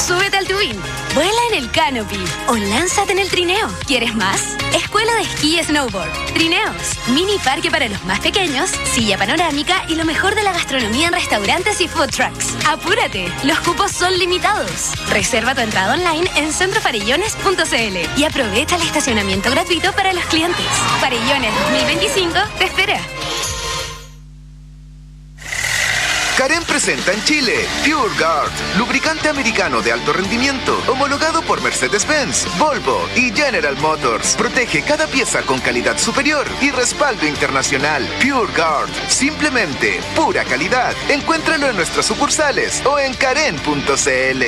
Súbete al tubín, vuela en el canopy o lánzate en el trineo. ¿Quieres más? Escuela de Esquí y Snowboard, trineos, mini parque para los más pequeños, silla panorámica y lo mejor de la gastronomía en restaurantes y food trucks. ¡Apúrate! Los cupos son limitados. Reserva tu entrada online en centrofarellones.cl y aprovecha el estacionamiento gratuito para los clientes. Farellones 2025 te espera. Karen presenta en Chile Pure Guard, lubricante americano de alto rendimiento, homologado por Mercedes-Benz, Volvo y General Motors. Protege cada pieza con calidad superior y respaldo internacional. Pure Guard, simplemente pura calidad. Encuéntralo en nuestras sucursales o en karen.cl.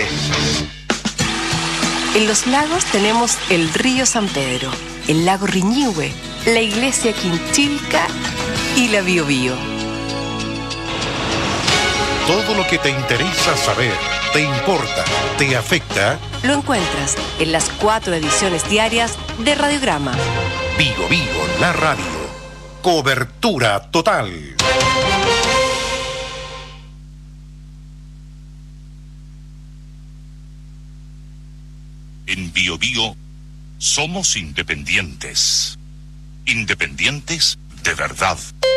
En Los Lagos tenemos el río San Pedro, el lago Riñihue, la iglesia Quinchilca y la Biobío. Todo lo que te interesa saber, te importa, te afecta, lo encuentras en las 4 ediciones diarias de Radiograma. Vigo, la radio. Cobertura total. En Biobío somos independientes. Independientes de verdad.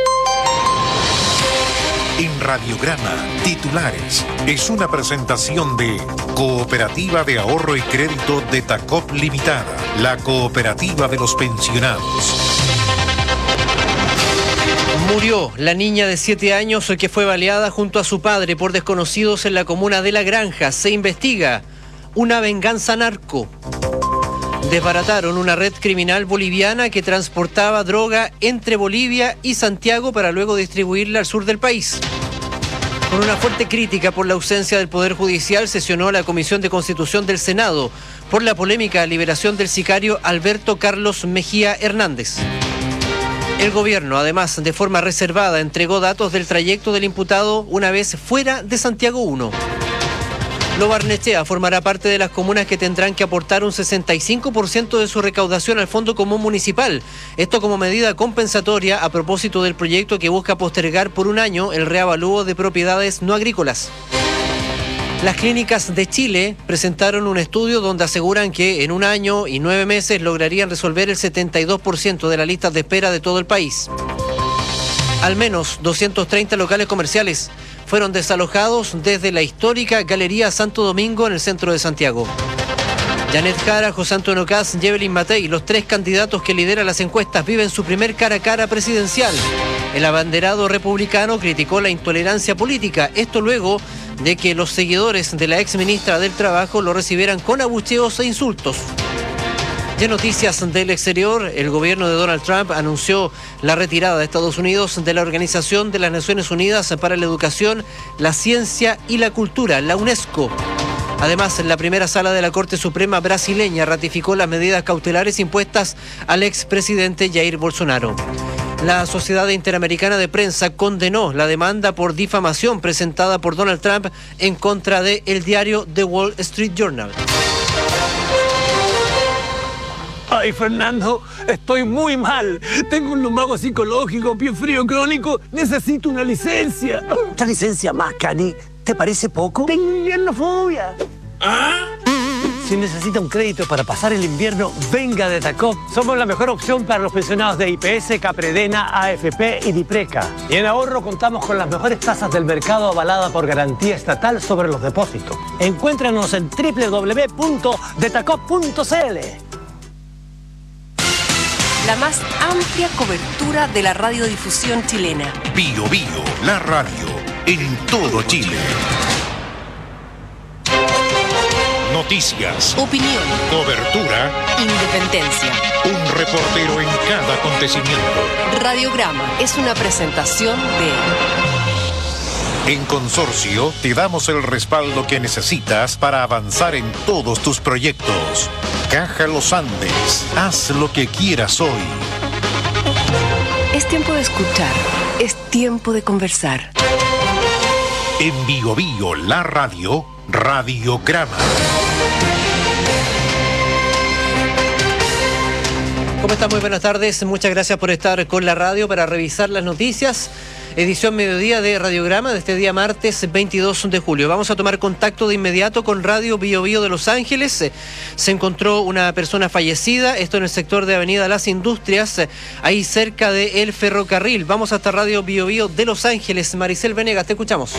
En Radiograma, titulares, es una presentación de Cooperativa de Ahorro y Crédito de Tacop Limitada, la cooperativa de los pensionados. Murió la niña de 7 años que fue baleada junto a su padre por desconocidos en la comuna de La Granja. Se investiga una venganza narco. Desbarataron una red criminal boliviana que transportaba droga entre Bolivia y Santiago para luego distribuirla al sur del país. Con una fuerte crítica por la ausencia del Poder Judicial, sesionó la Comisión de Constitución del Senado por la polémica liberación del sicario Alberto Carlos Mejía Hernández. El gobierno, además, de forma reservada, entregó datos del trayecto del imputado una vez fuera de Santiago 1. Lo Barnechea formará parte de las comunas que tendrán que aportar un 65% de su recaudación al Fondo Común Municipal. Esto como medida compensatoria a propósito del proyecto que busca postergar por un año el reavalúo de propiedades no agrícolas. Las clínicas de Chile presentaron un estudio donde aseguran que en un año y 9 meses lograrían resolver el 72% de las listas de espera de todo el país. Al menos 230 locales comerciales fueron desalojados desde la histórica Galería Santo Domingo en el centro de Santiago. Janet Jara, José Antonio Kast, Evelyn Matei, los 3 candidatos que lideran las encuestas, viven su primer cara a cara presidencial. El abanderado republicano criticó la intolerancia política, esto luego de que los seguidores de la exministra del Trabajo lo recibieran con abucheos e insultos. De noticias del exterior, el gobierno de Donald Trump anunció la retirada de Estados Unidos de la Organización de las Naciones Unidas para la Educación, la Ciencia y la Cultura, la UNESCO. Además, la primera sala de la Corte Suprema brasileña ratificó las medidas cautelares impuestas al expresidente Jair Bolsonaro. La Sociedad Interamericana de Prensa condenó la demanda por difamación presentada por Donald Trump en contra de el diario The Wall Street Journal. Ay, Fernando, estoy muy mal. Tengo un lumbago psicológico, pie frío crónico. Necesito una licencia. ¿Esta licencia más, Cani? ¿Te parece poco? Tengo inviernofobia. ¿Ah? Si necesita un crédito para pasar el invierno, venga de Tacop. Somos la mejor opción para los pensionados de IPS, Capredena, AFP y Dipreca. Y en ahorro contamos con las mejores tasas del mercado avalada por garantía estatal sobre los depósitos. Encuéntranos en www.detacop.cl. La más amplia cobertura de la radiodifusión chilena. Biobío, la radio, en todo Chile. Noticias, opinión, cobertura, independencia. Un reportero en cada acontecimiento. Radiograma es una presentación de... En Consorcio te damos el respaldo que necesitas para avanzar en todos tus proyectos. Caja Los Andes, haz lo que quieras hoy. Es tiempo de escuchar, es tiempo de conversar. En Biobío, la radio, Radiograma. ¿Cómo están? Muy buenas tardes. Muchas gracias por estar con la radio para revisar las noticias. edición mediodía de Radiograma de este día martes 22 de julio. Vamos a tomar contacto de inmediato con Radio Bio Bio de Los Ángeles. Se encontró una persona fallecida, esto en el sector de Avenida Las Industrias, ahí cerca del ferrocarril. Vamos hasta Radio Bio Bio de Los Ángeles. Maricel Venegas, te escuchamos.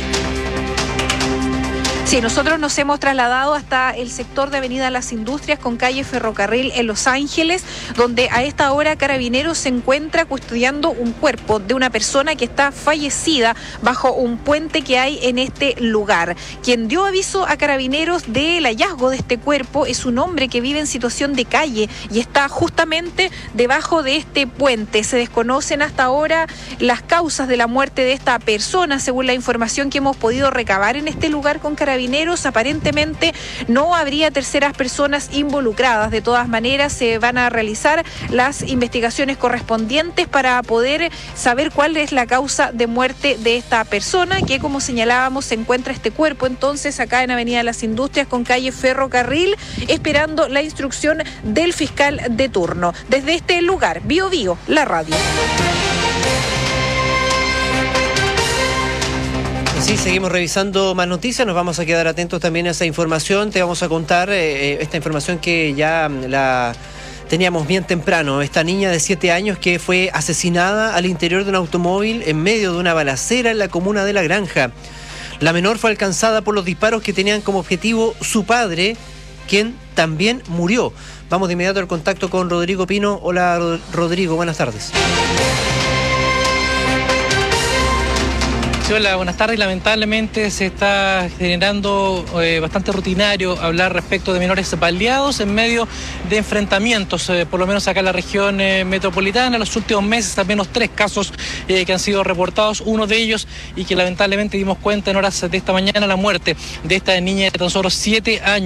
Sí, nosotros nos hemos trasladado hasta el sector de Avenida Las Industrias con calle Ferrocarril en Los Ángeles, donde a esta hora Carabineros se encuentra custodiando un cuerpo de una persona que está fallecida bajo un puente que hay en este lugar. Quien dio aviso a Carabineros del hallazgo de este cuerpo es un hombre que vive en situación de calle y está justamente debajo de este puente. Se desconocen hasta ahora las causas de la muerte de esta persona, según la información que hemos podido recabar en este lugar con Carabineros. Aparentemente no habría terceras personas involucradas. De todas maneras, se van a realizar las investigaciones correspondientes para poder saber cuál es la causa de muerte de esta persona, que como señalábamos se encuentra este cuerpo entonces acá en Avenida Las Industrias con calle Ferrocarril, esperando la instrucción del fiscal de turno. Desde este lugar, Bio Bio, la radio. Sí, seguimos revisando más noticias, nos vamos a quedar atentos también a esa información. Te vamos a contar esta información que ya la teníamos bien temprano. Esta niña de 7 años que fue asesinada al interior de un automóvil en medio de una balacera en la comuna de La Granja. La menor fue alcanzada por los disparos que tenían como objetivo su padre, quien también murió. Vamos de inmediato al contacto con Rodrigo Pino. Hola, Rodrigo, buenas tardes. Sí, hola, buenas tardes. Lamentablemente se está generando bastante rutinario hablar respecto de menores baleados en medio de enfrentamientos, por lo menos acá en la región metropolitana. En los últimos meses al menos 3 casos que han sido reportados, uno de ellos y que lamentablemente dimos cuenta en horas de esta mañana, la muerte de esta niña de tan solo 7 años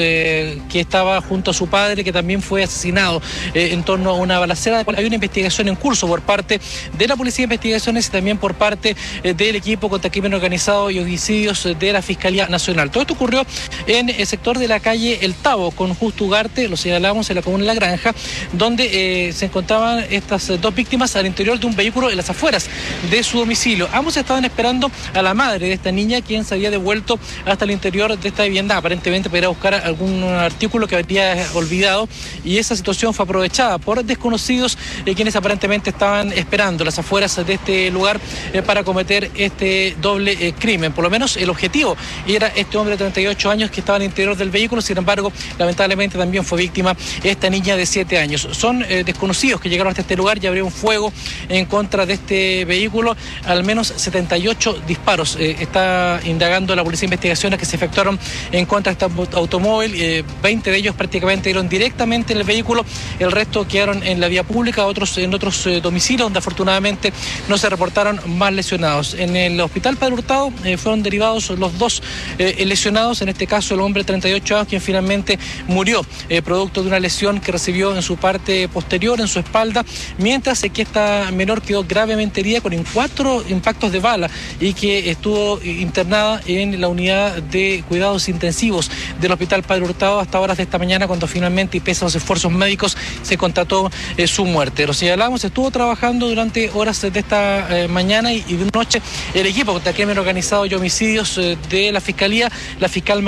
que estaba junto a su padre, que también fue asesinado en torno a una balacera. Hay una investigación en curso por parte de la Policía de Investigaciones y también por parte del equipo contra crimen organizado y homicidios de la Fiscalía Nacional. Todo esto ocurrió en el sector de la calle El Tabo, con Justo Ugarte, lo señalamos, en la comuna de La Granja, donde se encontraban estas 2 víctimas al interior de un vehículo en las afueras de su domicilio. Ambos estaban esperando a la madre de esta niña, quien se había devuelto hasta el interior de esta vivienda, aparentemente para ir a buscar algún artículo que habría olvidado, y esa situación fue aprovechada por desconocidos quienes aparentemente estaban esperando las afueras de este lugar para cometer este doble crimen. Por lo menos el objetivo era este hombre de 38 años que estaba al interior del vehículo. Sin embargo, lamentablemente también fue víctima esta niña de 7 años. Son desconocidos que llegaron hasta este lugar y abrieron fuego en contra de este vehículo. Al menos 78 disparos está indagando la Policía de Investigaciones que se efectuaron en contra de este automóvil. 20 de ellos prácticamente dieron directamente en el vehículo, el resto quedaron en la vía pública, otros en otros domicilios donde afortunadamente no se reportaron más lesionados. En el hospital Padre Hurtado fueron derivados los 2 lesionados, en este caso el hombre de 38 años, quien finalmente murió producto de una lesión que recibió en su parte posterior, en su espalda, mientras que esta menor quedó gravemente herida con 4 impactos de bala y que estuvo internada en la unidad de cuidados intensivos del hospital Padre Hurtado hasta horas de esta mañana, cuando finalmente, y pese a los esfuerzos médicos, se constató su muerte. Lo señalamos, estuvo trabajando durante horas de esta mañana y de noche el equipo contra crimen organizado y homicidios de la Fiscalía. La fiscal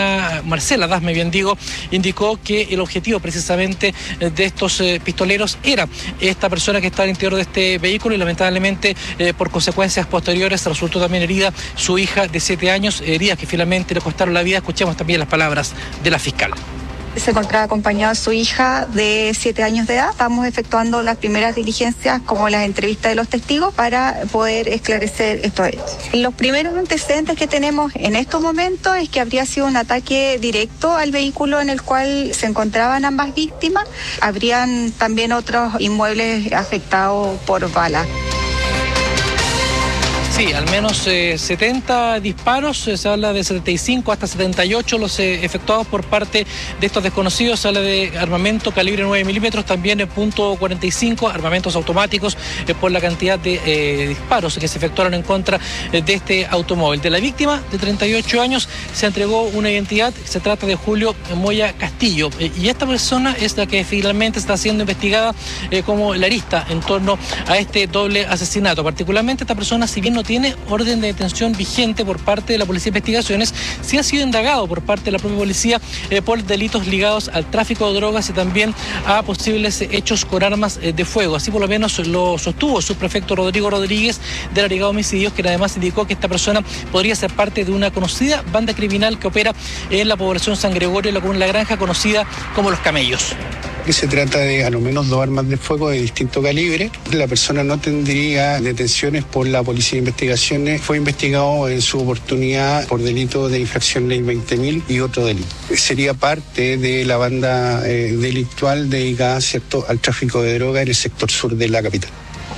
Marcela Dasme, bien digo, indicó que el objetivo precisamente de estos pistoleros era esta persona que está al interior de este vehículo, y lamentablemente por consecuencias posteriores resultó también herida su hija de 7 años, heridas que finalmente le costaron la vida. Escuchemos también las palabras de la fiscal. Se encontraba acompañado de su hija de 7 años de edad. Estamos efectuando las primeras diligencias, como las entrevistas de los testigos, para poder esclarecer estos hechos. Los primeros antecedentes que tenemos en estos momentos es que habría sido un ataque directo al vehículo en el cual se encontraban ambas víctimas. Habrían también otros inmuebles afectados por balas. Sí, al menos 70 disparos, se habla de 75 hasta 78 los efectuados por parte de estos desconocidos. Se habla de armamento calibre 9 milímetros, también .45, armamentos automáticos por la cantidad de disparos que se efectuaron en contra de este automóvil. De la víctima, de 38 años, se entregó una identidad, se trata de Julio Moya Castillo, y esta persona es la que finalmente está siendo investigada como la arista en torno a este doble asesinato. Particularmente esta persona, si bien no tiene orden de detención vigente por parte de la Policía de Investigaciones, sí ha sido indagado por parte de la propia policía por delitos ligados al tráfico de drogas y también a posibles hechos con armas de fuego. Así por lo menos lo sostuvo el subprefecto Rodrigo Rodríguez de la Brigada de Homicidios, que además indicó que esta persona podría ser parte de una conocida banda criminal que opera en la población San Gregorio, en la comuna La Granja, conocida como Los Camellos. Que se trata de al menos 2 armas de fuego de distinto calibre. La persona no tendría detenciones por la Policía de Investigaciones. Fue investigado en su oportunidad por delito de infracción ley 20.000 y otro delito. Sería parte de la banda delictual dedicada, ¿cierto?, al tráfico de droga en el sector sur de la capital.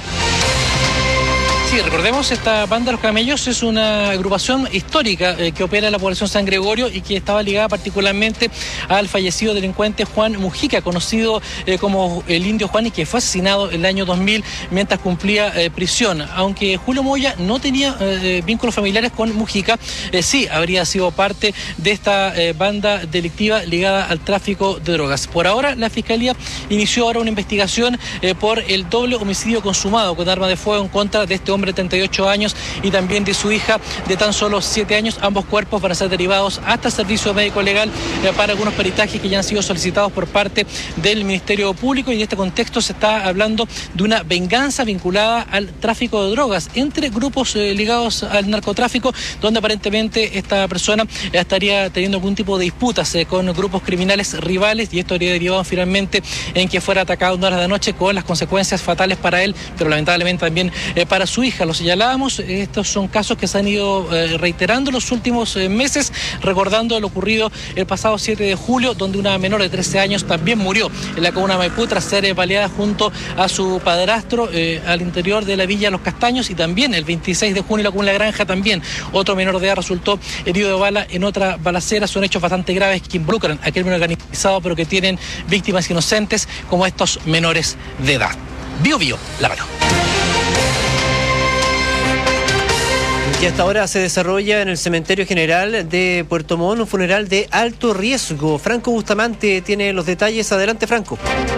Sí, recordemos, esta banda Los Camellos es una agrupación histórica que opera en la población San Gregorio y que estaba ligada particularmente al fallecido delincuente Juan Mujica, conocido como el Indio Juan, y que fue asesinado en el año 2000 mientras cumplía prisión. Aunque Julio Moya no tenía vínculos familiares con Mujica, sí habría sido parte de esta banda delictiva ligada al tráfico de drogas. Por ahora, la Fiscalía inició ahora una investigación por el doble homicidio consumado con arma de fuego en contra de este hombre de 38 años y también de su hija de tan solo 7 años. Ambos cuerpos van a ser derivados hasta el servicio médico legal para algunos peritajes que ya han sido solicitados por parte del Ministerio Público, y en este contexto se está hablando de una venganza vinculada al tráfico de drogas entre grupos ligados al narcotráfico, donde aparentemente esta persona estaría teniendo algún tipo de disputas con grupos criminales rivales, y esto habría derivado finalmente en que fuera atacado en horas de la noche, con las consecuencias fatales para él, pero lamentablemente también para su hija. Lo señalábamos, estos son casos que se han ido reiterando en los últimos meses, recordando lo ocurrido el pasado 7 de julio, donde una menor de 13 años también murió en la comuna de Maipú tras ser baleada junto a su padrastro al interior de la Villa Los Castaños, y también el 26 de junio en la comuna de La Granja también otro menor de edad resultó herido de bala en otra balacera. Son hechos bastante graves que involucran a crimen organizado, pero que tienen víctimas inocentes como estos menores de edad. Bio Bio, la mano. Y hasta ahora se desarrolla en el Cementerio General de Puerto Montt un funeral de alto riesgo. Franco Bustamante tiene los detalles. Adelante, Franco.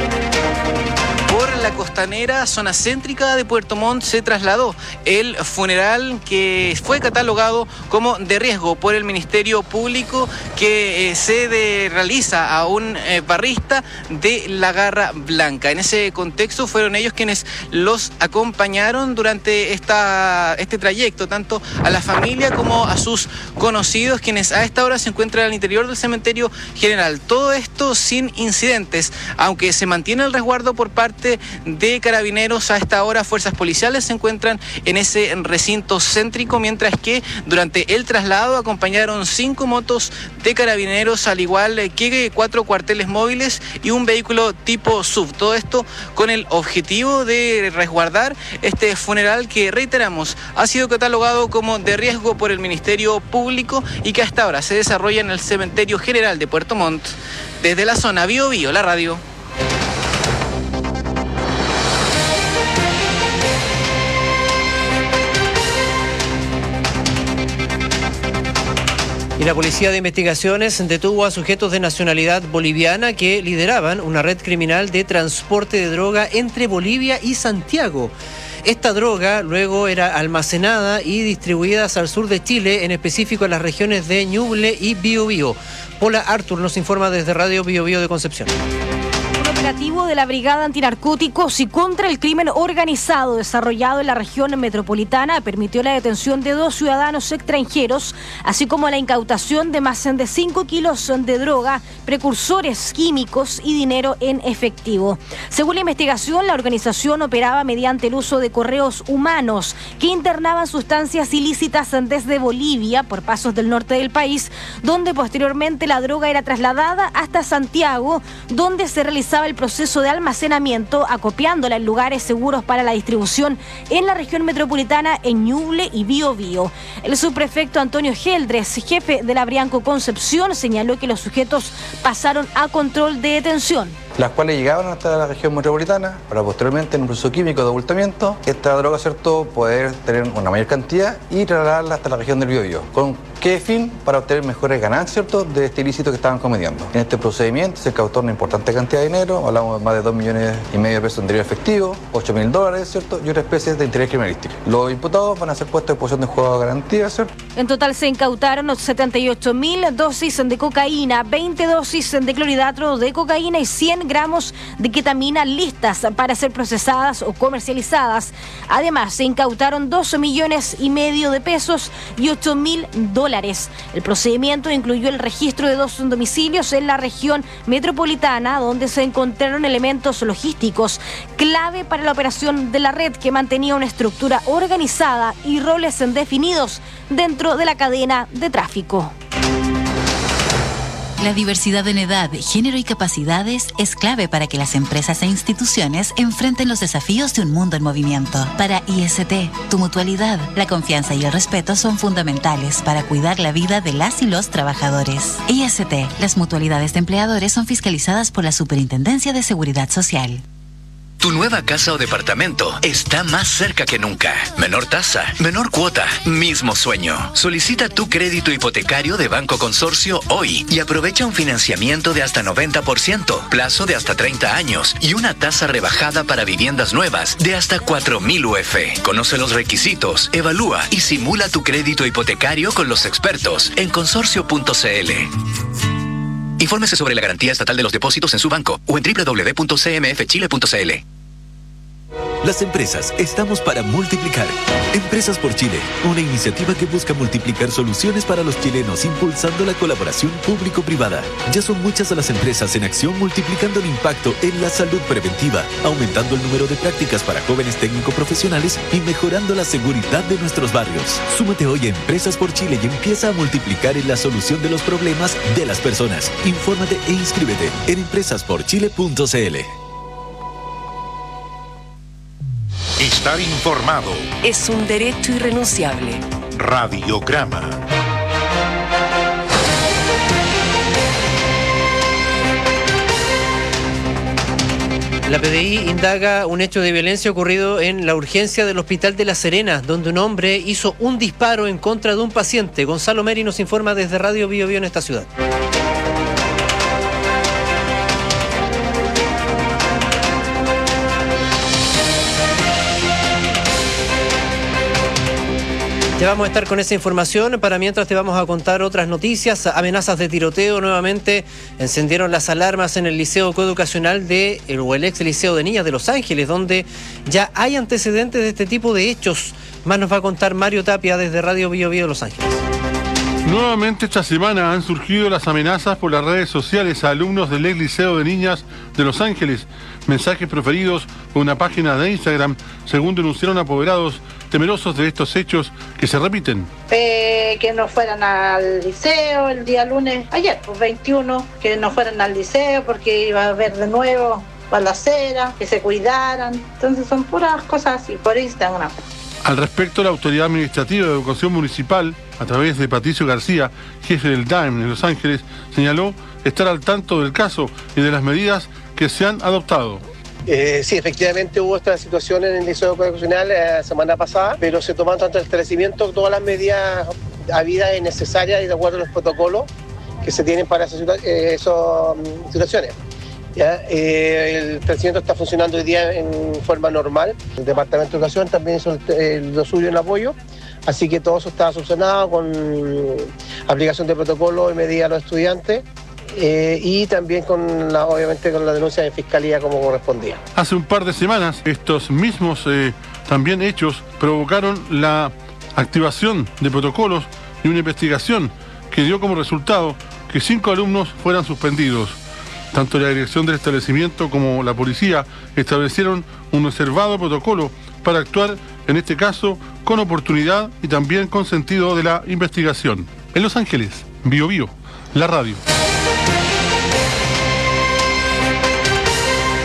La costanera, zona céntrica de Puerto Montt, se trasladó el funeral que fue catalogado como de riesgo por el Ministerio Público, que se realiza a un barrista de la Garra Blanca. En ese contexto fueron ellos quienes los acompañaron durante este trayecto, tanto a la familia como a sus conocidos, quienes a esta hora se encuentran al interior del Cementerio General. Todo esto sin incidentes, aunque se mantiene el resguardo por parte de Carabineros. A esta hora fuerzas policiales se encuentran en ese recinto céntrico, mientras que durante el traslado acompañaron 5 motos de Carabineros, al igual que 4 cuarteles móviles y un vehículo tipo SUV. Todo esto con el objetivo de resguardar este funeral que, reiteramos, ha sido catalogado como de riesgo por el Ministerio Público y que hasta ahora se desarrolla en el Cementerio General de Puerto Montt. Desde la zona Bio Bio, la radio. Y la Policía de Investigaciones detuvo a sujetos de nacionalidad boliviana que lideraban una red criminal de transporte de droga entre Bolivia y Santiago. Esta droga luego era almacenada y distribuida al sur de Chile, en específico en las regiones de Ñuble y Biobío. Paula Artur nos informa desde Radio Biobío de Concepción. Operativo de la Brigada Antinarcóticos y contra el Crimen Organizado desarrollado en la región metropolitana permitió la detención de 2 ciudadanos extranjeros, así como la incautación de más de 5 kilos de droga, precursores químicos y dinero en efectivo. Según la investigación, la organización operaba mediante el uso de correos humanos que internaban sustancias ilícitas desde Bolivia por pasos del norte del país, donde posteriormente la droga era trasladada hasta Santiago, donde se realizaba el proceso de almacenamiento, acopiándola en lugares seguros para la distribución en la región metropolitana, en Ñuble y Biobío. El subprefecto Antonio Geldres, jefe de la Brianco Concepción, señaló que los sujetos pasaron a control de detención. Las cuales llegaban hasta la región metropolitana para posteriormente en un proceso químico de ocultamiento esta droga, ¿cierto?, poder tener una mayor cantidad y trasladarla hasta la región del Biobío. ¿Con qué fin? Para obtener mejores ganancias, ¿cierto?, de este ilícito que estaban cometiendo. En este procedimiento se incautó una importante cantidad de dinero, hablamos de más de 2,5 millones de pesos en dinero efectivo, $8.000, ¿cierto?, y otras especies de interés criminalístico. Los imputados van a ser puestos en posición de juego de garantía, ¿cierto? En total se incautaron 78.000 dosis de cocaína, 20 dosis de clorhidrato de cocaína y 100 gramos de ketamina listas para ser procesadas o comercializadas. Además, se incautaron 12,5 millones de pesos y $8.000. El procedimiento incluyó el registro de 2 domicilios en la región metropolitana, donde se encontraron elementos logísticos clave para la operación de la red, que mantenía una estructura organizada y roles definidos dentro de la cadena de tráfico. La diversidad en edad, género y capacidades es clave para que las empresas e instituciones enfrenten los desafíos de un mundo en movimiento. Para IST, tu mutualidad, la confianza y el respeto son fundamentales para cuidar la vida de las y los trabajadores. IST, las mutualidades de empleadores son fiscalizadas por la Superintendencia de Seguridad Social. Tu nueva casa o departamento está más cerca que nunca. Menor tasa, menor cuota, mismo sueño. Solicita tu crédito hipotecario de Banco Consorcio hoy y aprovecha un financiamiento de hasta 90%, plazo de hasta 30 años y una tasa rebajada para viviendas nuevas de hasta 4.000 UF. Conoce los requisitos, evalúa y simula tu crédito hipotecario con los expertos en consorcio.cl. Infórmese sobre la garantía estatal de los depósitos en su banco o en www.cmfchile.cl. Las empresas estamos para multiplicar. Empresas por Chile, una iniciativa que busca multiplicar soluciones para los chilenos impulsando la colaboración público-privada. Ya son muchas las empresas en acción multiplicando el impacto en la salud preventiva, aumentando el número de prácticas para jóvenes técnico-profesionales y mejorando la seguridad de nuestros barrios. Súmate hoy a Empresas por Chile y empieza a multiplicar en la solución de los problemas de las personas. Infórmate e inscríbete en empresasporchile.cl. Estar informado es un derecho irrenunciable. Radiograma. La PDI indaga un hecho de violencia ocurrido en la urgencia del Hospital de La Serena, donde un hombre hizo un disparo en contra de un paciente. Gonzalo Meri nos informa desde Radio Biobío en esta ciudad. Ya vamos a estar con esa información. Para mientras te vamos a contar otras noticias. Amenazas de tiroteo nuevamente encendieron las alarmas en el Liceo Coeducacional o el ex Liceo de Niñas de Los Ángeles, donde ya hay antecedentes de este tipo de hechos. Más nos va a contar Mario Tapia desde Radio Biobío de Los Ángeles. Nuevamente esta semana han surgido las amenazas por las redes sociales a alumnos del ex Liceo de Niñas de Los Ángeles. Mensajes proferidos por una página de Instagram, según denunciaron apoderados temerosos de estos hechos que se repiten. Que no fueran al liceo el día lunes, ayer, pues 21, que no fueran al liceo porque iba a haber de nuevo balacera, que se cuidaran. Entonces son puras cosas así, por Instagram. Al respecto, la Autoridad Administrativa de Educación Municipal, a través de Patricio García, jefe del DAEM en Los Ángeles, señaló estar al tanto del caso y de las medidas que se han adoptado. Sí, efectivamente hubo esta situación en el Liceo Coeducacional la semana pasada, pero se tomaron tanto el establecimiento todas las medidas habidas y necesarias y de acuerdo a los protocolos que se tienen para esas situaciones. ¿Ya? El establecimiento está funcionando hoy día en forma normal. El Departamento de Educación también hizo lo suyo en apoyo, así que todo eso está solucionado con aplicación de protocolos y medidas a los estudiantes. Y también obviamente con la denuncia de fiscalía como correspondía. Hace un par de semanas estos mismos también hechos provocaron la activación de protocolos y una investigación que dio como resultado que 5 alumnos fueran suspendidos. Tanto la dirección del establecimiento como la policía establecieron un reservado protocolo para actuar, en este caso, con oportunidad y también con sentido de la investigación. En Los Ángeles, Biobío, la radio.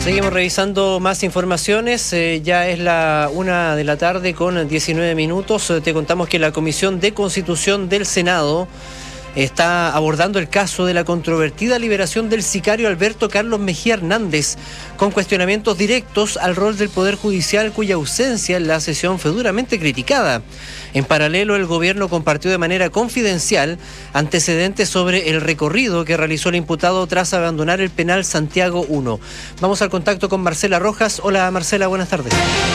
Seguimos revisando más informaciones, ya es la 1 de la tarde con 19 minutos. Te contamos que la Comisión de Constitución del Senado está abordando el caso de la controvertida liberación del sicario Alberto Carlos Mejía Hernández, con cuestionamientos directos al rol del Poder Judicial, cuya ausencia en la sesión fue duramente criticada. En paralelo, el gobierno compartió de manera confidencial antecedentes sobre el recorrido que realizó el imputado tras abandonar el penal Santiago 1. Vamos al contacto con Marcela Rojas. Hola Marcela, buenas tardes.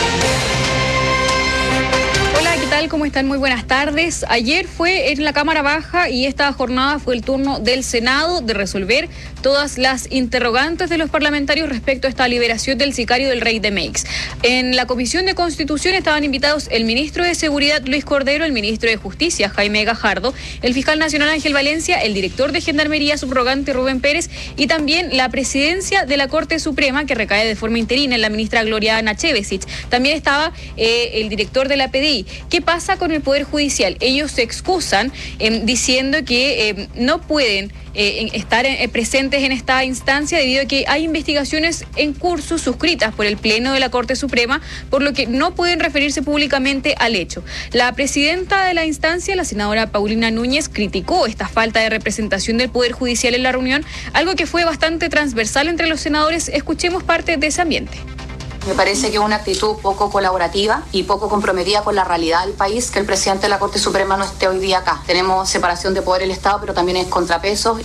¿Cómo están? Muy buenas tardes. Ayer fue en la Cámara Baja y esta jornada fue el turno del Senado de resolver todas las interrogantes de los parlamentarios respecto a esta liberación del sicario del Rey de Meix. En la Comisión de Constitución estaban invitados el ministro de Seguridad Luis Cordero, el ministro de Justicia Jaime Gajardo, el fiscal nacional Ángel Valencia, el director de Gendarmería subrogante Rubén Pérez y también la presidencia de la Corte Suprema, que recae de forma interina en la ministra Gloria Ana Chevesic. También estaba el director de la PDI. ¿Qué pasa con el Poder Judicial? Ellos se excusan diciendo que no pueden estar presentes en esta instancia debido a que hay investigaciones en curso suscritas por el Pleno de la Corte Suprema, por lo que no pueden referirse públicamente al hecho. La presidenta de la instancia, la senadora Paulina Núñez, criticó esta falta de representación del Poder Judicial en la reunión, algo que fue bastante transversal entre los senadores. Escuchemos parte de ese ambiente. Me parece que es una actitud poco colaborativa y poco comprometida con la realidad del país que el presidente de la Corte Suprema no esté hoy día acá. Tenemos separación de poder en el Estado, pero también es contrapesos.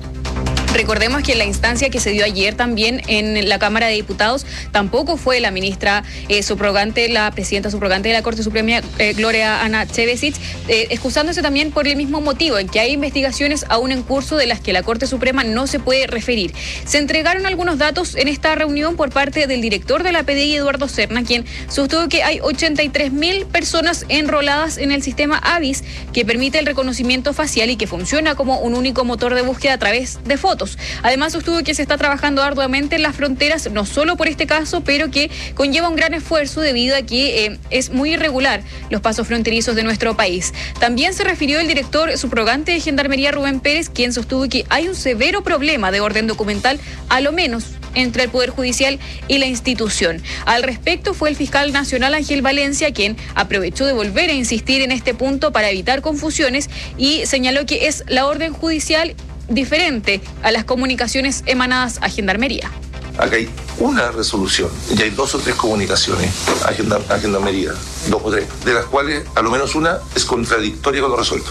Recordemos que en la instancia que se dio ayer también en la Cámara de Diputados tampoco fue la ministra subrogante, la presidenta subrogante de la Corte Suprema, Gloria Ana Chevesic, excusándose también por el mismo motivo, en que hay investigaciones aún en curso de las que la Corte Suprema no se puede referir. Se entregaron algunos datos en esta reunión por parte del director de la PDI, Eduardo Serna, quien sostuvo que hay 83.000 personas enroladas en el sistema AVIS, que permite el reconocimiento facial y que funciona como un único motor de búsqueda a través de fotos. Además, sostuvo que se está trabajando arduamente en las fronteras, no solo por este caso, pero que conlleva un gran esfuerzo debido a que es muy irregular los pasos fronterizos de nuestro país. También se refirió el director subrogante de Gendarmería, Rubén Pérez, quien sostuvo que hay un severo problema de orden documental, a lo menos entre el Poder Judicial y la institución. Al respecto fue el fiscal nacional Ángel Valencia quien aprovechó de volver a insistir en este punto para evitar confusiones y señaló que es la orden judicial diferente a las comunicaciones emanadas a Gendarmería. Acá hay una resolución y hay 2 o 3 comunicaciones a Gendarmería, 2 o 3, de las cuales a lo menos una es contradictoria con lo resuelto.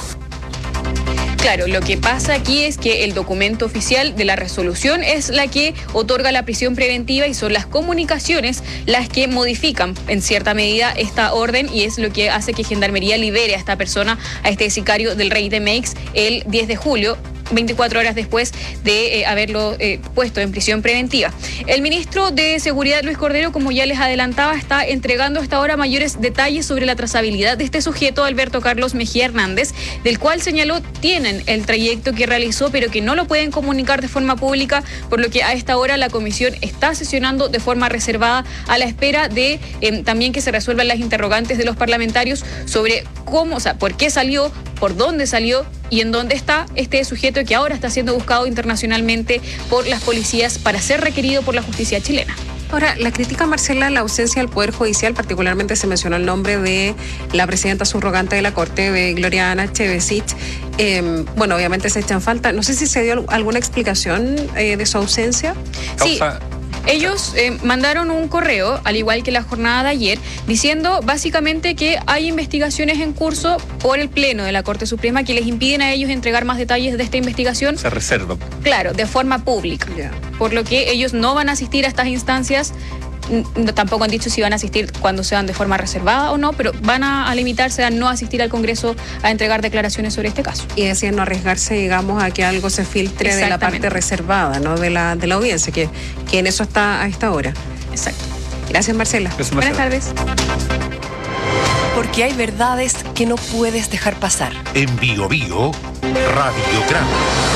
Claro, lo que pasa aquí es que el documento oficial de la resolución es la que otorga la prisión preventiva y son las comunicaciones las que modifican en cierta medida esta orden y es lo que hace que Gendarmería libere a esta persona, a este sicario del Rey de Meix, el 10 de julio. 24 horas después de haberlo puesto en prisión preventiva. El ministro de Seguridad, Luis Cordero, como ya les adelantaba, está entregando hasta ahora mayores detalles sobre la trazabilidad de este sujeto, Alberto Carlos Mejía Hernández, del cual señaló tienen el trayecto que realizó, pero que no lo pueden comunicar de forma pública, por lo que a esta hora la comisión está sesionando de forma reservada a la espera de también que se resuelvan las interrogantes de los parlamentarios sobre cómo, o sea, por qué salió, por dónde salió y en dónde está este sujeto que ahora está siendo buscado internacionalmente por las policías para ser requerido por la justicia chilena. Ahora, la crítica, Marcela, la ausencia del Poder Judicial, particularmente se mencionó el nombre de la presidenta subrogante de la Corte, de Gloria Ana Chevesic. Bueno, obviamente se echan falta. No sé si se dio alguna explicación de su ausencia. Sí. Ellos mandaron un correo, al igual que la jornada de ayer, diciendo básicamente que hay investigaciones en curso por el Pleno de la Corte Suprema que les impiden a ellos entregar más detalles de esta investigación. Se reserva. Claro, de forma pública. Yeah. Por lo que ellos no van a asistir a estas instancias. Tampoco han dicho si van a asistir cuando sean de forma reservada o no, pero van a limitarse a no asistir al Congreso a entregar declaraciones sobre este caso. Y decir, no arriesgarse, digamos, a que algo se filtre de la parte reservada, ¿no? de la audiencia, que en eso está a esta hora. Exacto. Gracias, Marcela. Buenas tardes. Porque hay verdades que no puedes dejar pasar. En Bio Bio, Radiograma.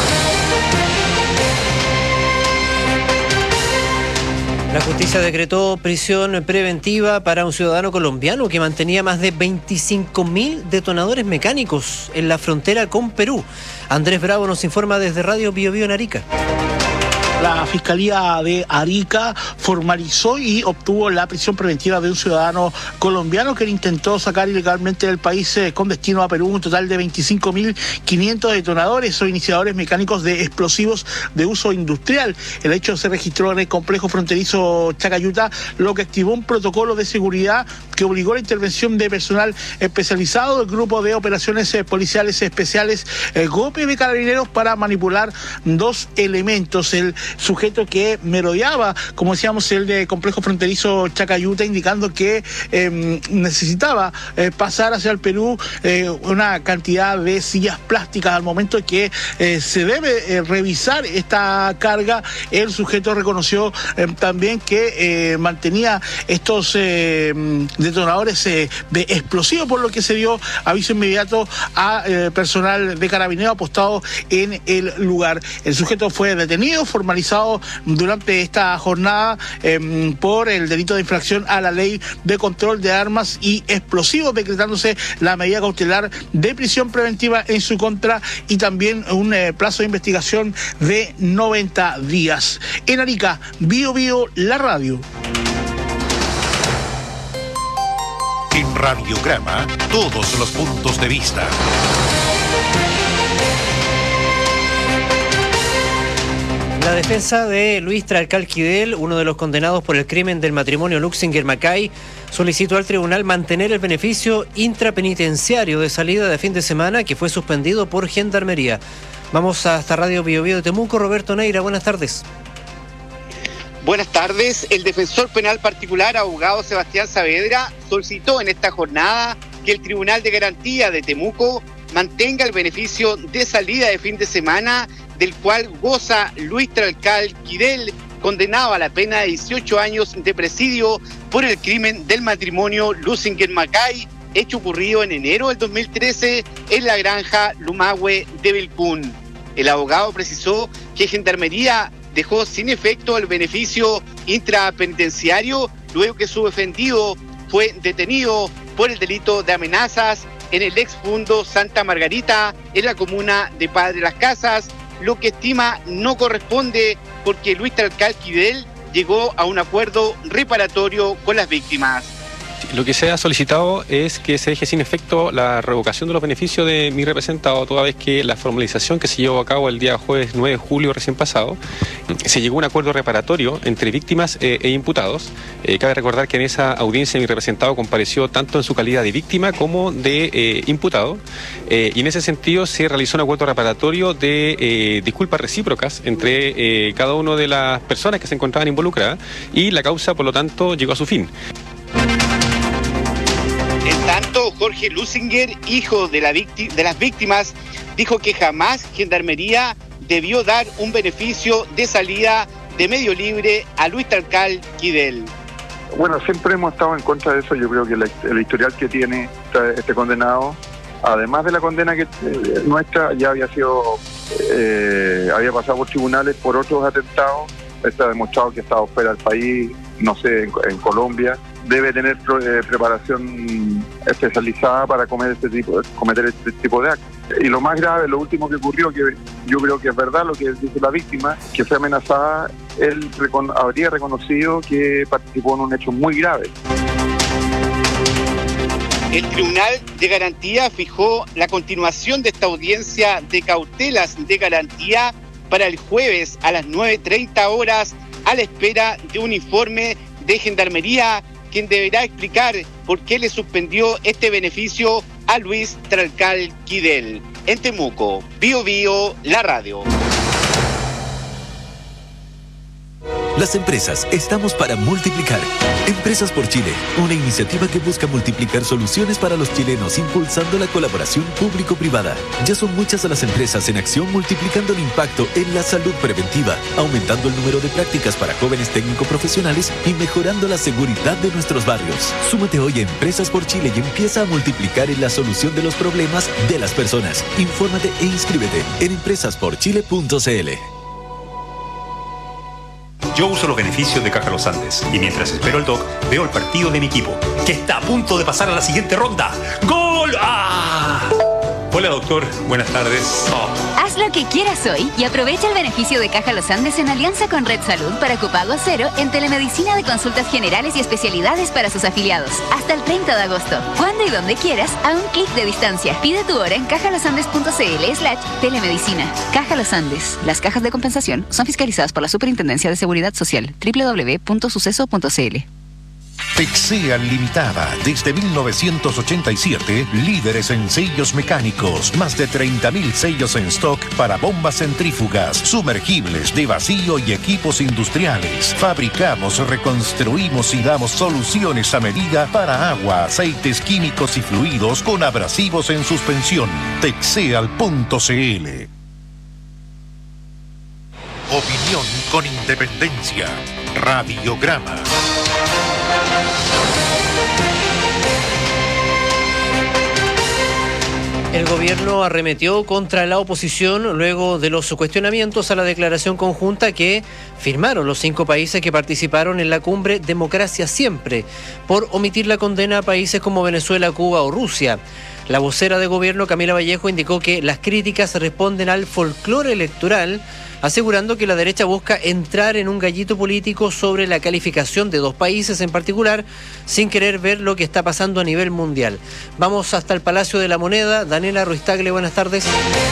La justicia decretó prisión preventiva para un ciudadano colombiano que mantenía más de 25.000 detonadores mecánicos en la frontera con Perú. Andrés Bravo nos informa desde Radio Bio Bio en Arica. La Fiscalía de Arica formalizó y obtuvo la prisión preventiva de un ciudadano colombiano que intentó sacar ilegalmente del país con destino a Perú un total de 25.500 detonadores o iniciadores mecánicos de explosivos de uso industrial. El hecho se registró en el complejo fronterizo Chacayuta, lo que activó un protocolo de seguridad que obligó la intervención de personal especializado del Grupo de Operaciones Policiales Especiales GOPE de Carabineros para manipular dos elementos. El sujeto que merodeaba, como decíamos, el de complejo fronterizo Chacayuta, indicando que necesitaba pasar hacia el Perú una cantidad de sillas plásticas. Al momento que se debe revisar esta carga, el sujeto reconoció también que mantenía estos detonadores de explosivos, por lo que se dio aviso inmediato a personal de Carabineros apostado en el lugar. El sujeto fue detenido, formalizado durante esta jornada por el delito de infracción a la ley de control de armas y explosivos, decretándose la medida cautelar de prisión preventiva en su contra y también un plazo de investigación de 90 días. En Arica, Bio Bio, la radio. En Radiograma, todos los puntos de vista. La defensa de Luis Tralcal Quidel, uno de los condenados por el crimen del matrimonio Luxinger-Macay, solicitó al tribunal mantener el beneficio intrapenitenciario de salida de fin de semana que fue suspendido por Gendarmería. Vamos hasta Radio Bio Bio de Temuco. Roberto Neira, buenas tardes. Buenas tardes. El defensor penal particular, abogado Sebastián Saavedra, solicitó en esta jornada que el Tribunal de Garantía de Temuco mantenga el beneficio de salida de fin de semana del cual goza Luis Tralcal Quidel, condenado a la pena de 18 años de presidio por el crimen del matrimonio Luxinger-Macay, hecho ocurrido en enero del 2013 en la granja Lumahue de Vilcún. El abogado precisó que Gendarmería dejó sin efecto el beneficio intrapenitenciario luego que su defendido fue detenido por el delito de amenazas en el exfundo Santa Margarita, en la comuna de Padre Las Casas, lo que estima no corresponde porque Luis Tralcal Quidel llegó a un acuerdo reparatorio con las víctimas. Lo que se ha solicitado es que se deje sin efecto la revocación de los beneficios de mi representado, toda vez que la formalización que se llevó a cabo el día jueves 9 de julio recién pasado, se llegó a un acuerdo reparatorio entre víctimas e imputados. Cabe recordar que en esa audiencia mi representado compareció tanto en su calidad de víctima como de imputado, y en ese sentido se realizó un acuerdo reparatorio de disculpas recíprocas entre cada una de las personas que se encontraban involucradas, y la causa, por lo tanto, llegó a su fin. En tanto, Jorge Luxinger, hijo de las víctimas, dijo que jamás Gendarmería debió dar un beneficio de salida de medio libre a Luis Tralcal Quidel. Bueno, siempre hemos estado en contra de eso. Yo creo que el historial que tiene este condenado, además de la condena que nuestra, ya había pasado por tribunales por otros atentados. Está demostrado que ha estado fuera del país, no sé, en Colombia. Debe tener preparación especializada para cometer este tipo de actos. Y lo más grave, lo último que ocurrió, que yo creo que es verdad lo que dice la víctima, que fue amenazada, él habría reconocido que participó en un hecho muy grave. El Tribunal de Garantía fijó la continuación de esta audiencia de cautelas de garantía para el jueves a las 9:30 horas, a la espera de un informe de Gendarmería, quien deberá explicar por qué le suspendió este beneficio a Luis Tralcal Quidel. En Temuco, Bio Bio, la radio. Las empresas estamos para multiplicar. Empresas por Chile, una iniciativa que busca multiplicar soluciones para los chilenos impulsando la colaboración público-privada. Ya son muchas las empresas en acción multiplicando el impacto en la salud preventiva, aumentando el número de prácticas para jóvenes técnico-profesionales y mejorando la seguridad de nuestros barrios. Súmate hoy a Empresas por Chile y empieza a multiplicar en la solución de los problemas de las personas. Infórmate e inscríbete en empresasporchile.cl. Yo uso los beneficios de Caja Los Andes y mientras espero el doc, veo el partido de mi equipo, que está a punto de pasar a la siguiente ronda. ¡Gol! ¡Ah! Hola doctor, buenas tardes. Haz lo que quieras hoy y aprovecha el beneficio de Caja Los Andes en alianza con Red Salud para copago cero en telemedicina de consultas generales y especialidades para sus afiliados. Hasta el 30 de agosto. Cuando y donde quieras, a un clic de distancia. Pide tu hora en cajalosandes.cl/telemedicina. Caja Los Andes. Las cajas de compensación son fiscalizadas por la Superintendencia de Seguridad Social. www.suceso.cl. Texea Limitada, desde 1987, líderes en sellos mecánicos, más de 30.000 sellos en stock para bombas centrífugas, sumergibles de vacío y equipos industriales. Fabricamos, reconstruimos y damos soluciones a medida para agua, aceites químicos y fluidos con abrasivos en suspensión. Texeal.cl. Opinión con independencia. Radiograma. El gobierno arremetió contra la oposición luego de los cuestionamientos a la declaración conjunta que firmaron los 5 países que participaron en la cumbre Democracia Siempre, por omitir la condena a países como Venezuela, Cuba o Rusia. La vocera de gobierno, Camila Vallejo, indicó que las críticas responden al folclore electoral, asegurando que la derecha busca entrar en un gallito político sobre la calificación de 2 países en particular, sin querer ver lo que está pasando a nivel mundial. Vamos hasta el Palacio de la Moneda. Daniela Ruiz Tagle, buenas tardes.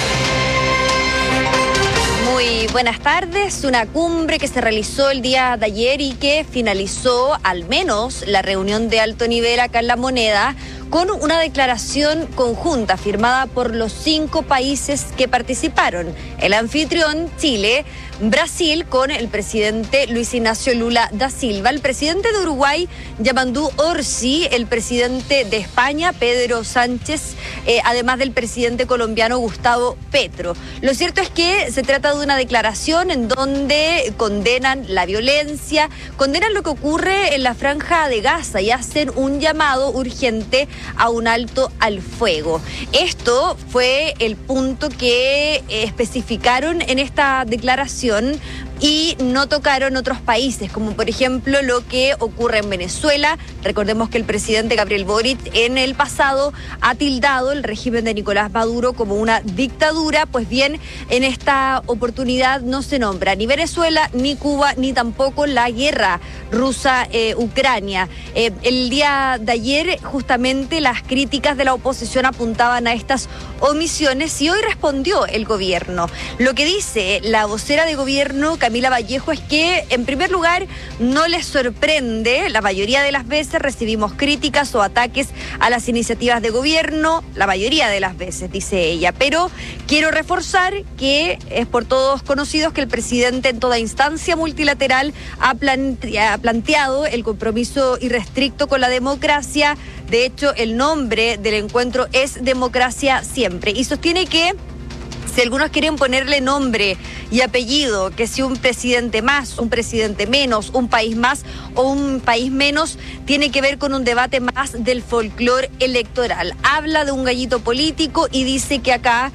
Muy buenas tardes. Una cumbre que se realizó el día de ayer y que finalizó al menos la reunión de alto nivel acá en La Moneda con una declaración conjunta firmada por los 5 países que participaron. El anfitrión, Chile, Brasil, con el presidente Luis Ignacio Lula da Silva, el presidente de Uruguay, Yamandu Orsi, el presidente de España, Pedro Sánchez, además del presidente colombiano Gustavo Petro. Lo cierto es que se trata de una declaración en donde condenan la violencia, condenan lo que ocurre en la Franja de Gaza y hacen un llamado urgente a un alto al fuego. Esto fue el punto que especificaron en esta declaración y no tocaron otros países, como por ejemplo lo que ocurre en Venezuela. Recordemos que el presidente Gabriel Boric en el pasado ha tildado el régimen de Nicolás Maduro como una dictadura. Pues bien, en esta oportunidad no se nombra ni Venezuela, ni Cuba, ni tampoco la guerra rusa-Ucrania. El día de ayer, justamente, las críticas de la oposición apuntaban a estas omisiones y hoy respondió el gobierno. Lo que dice la vocera de gobierno, Camila Vallejo, es que en primer lugar no les sorprende, la mayoría de las veces recibimos críticas o ataques a las iniciativas de gobierno, la mayoría de las veces, dice ella, pero quiero reforzar que es por todos conocidos que el presidente en toda instancia multilateral ha planteado el compromiso irrestricto con la democracia. De hecho, el nombre del encuentro es Democracia Siempre y sostiene que si algunos quieren ponerle nombre y apellido, que si un presidente más, un presidente menos, un país más o un país menos, tiene que ver con un debate más del folclore electoral. Habla de un gallito político y dice que acá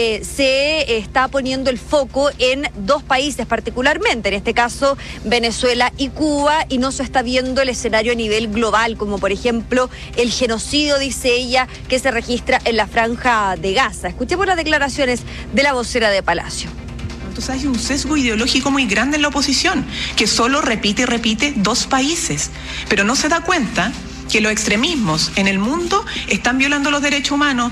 se está poniendo el foco en 2 países particularmente, en este caso Venezuela y Cuba, y no se está viendo el escenario a nivel global, como por ejemplo el genocidio, dice ella, que se registra en la Franja de Gaza. Escuchemos las declaraciones de la vocera de Palacio. Entonces hay un sesgo ideológico muy grande en la oposición, que solo repite y repite 2 países, pero no se da cuenta que los extremismos en el mundo están violando los derechos humanos.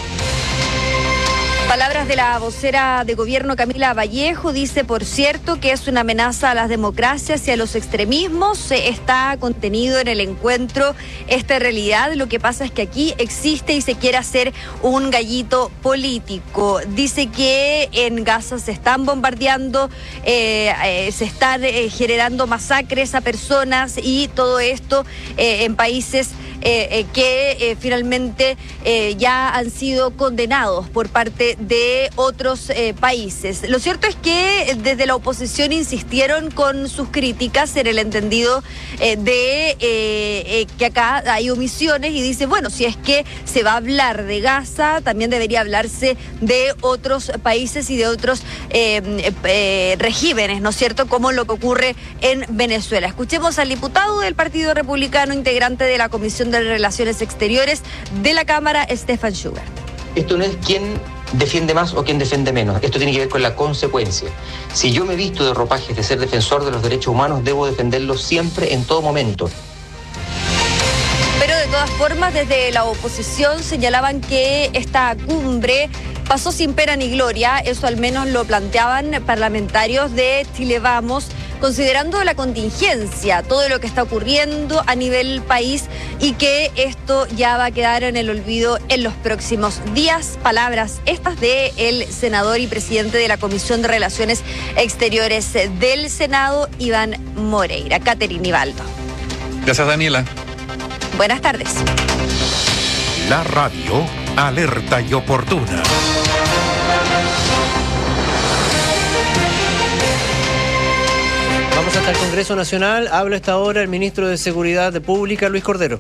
Palabras de la vocera de gobierno Camila Vallejo. Dice, por cierto, que es una amenaza a las democracias y a los extremismos. Está contenido en el encuentro esta realidad. Lo que pasa es que aquí existe y se quiere hacer un gallito político. Dice que en Gaza se están bombardeando, se están generando masacres a personas y todo esto en países que finalmente ya han sido condenados por parte de otros países. Lo cierto es que desde la oposición insistieron con sus críticas en el entendido de que acá hay omisiones y dice, bueno, si es que se va a hablar de Gaza, también debería hablarse de otros países y de otros regímenes, ¿no es cierto?, como lo que ocurre en Venezuela. Escuchemos al diputado del Partido Republicano, integrante de la Comisión de Relaciones Exteriores de la Cámara, Stefan Schubert. Esto no es quién defiende más o quién defiende menos. Esto tiene que ver con la consecuencia. Si yo me visto de ropajes de ser defensor de los derechos humanos, debo defenderlos siempre, en todo momento. Pero de todas formas, desde la oposición señalaban que esta cumbre pasó sin pena ni gloria. Eso al menos lo planteaban parlamentarios de Chile Vamos, considerando la contingencia, todo lo que está ocurriendo a nivel país y que esto ya va a quedar en el olvido en los próximos días. Palabras estas del senador y presidente de la Comisión de Relaciones Exteriores del Senado, Iván Moreira. Catherine Nivaldo. Gracias, Daniela. Buenas tardes. La radio alerta y oportuna. Vamos hasta el Congreso Nacional. Habla a esta hora el ministro de Seguridad Pública, Luis Cordero.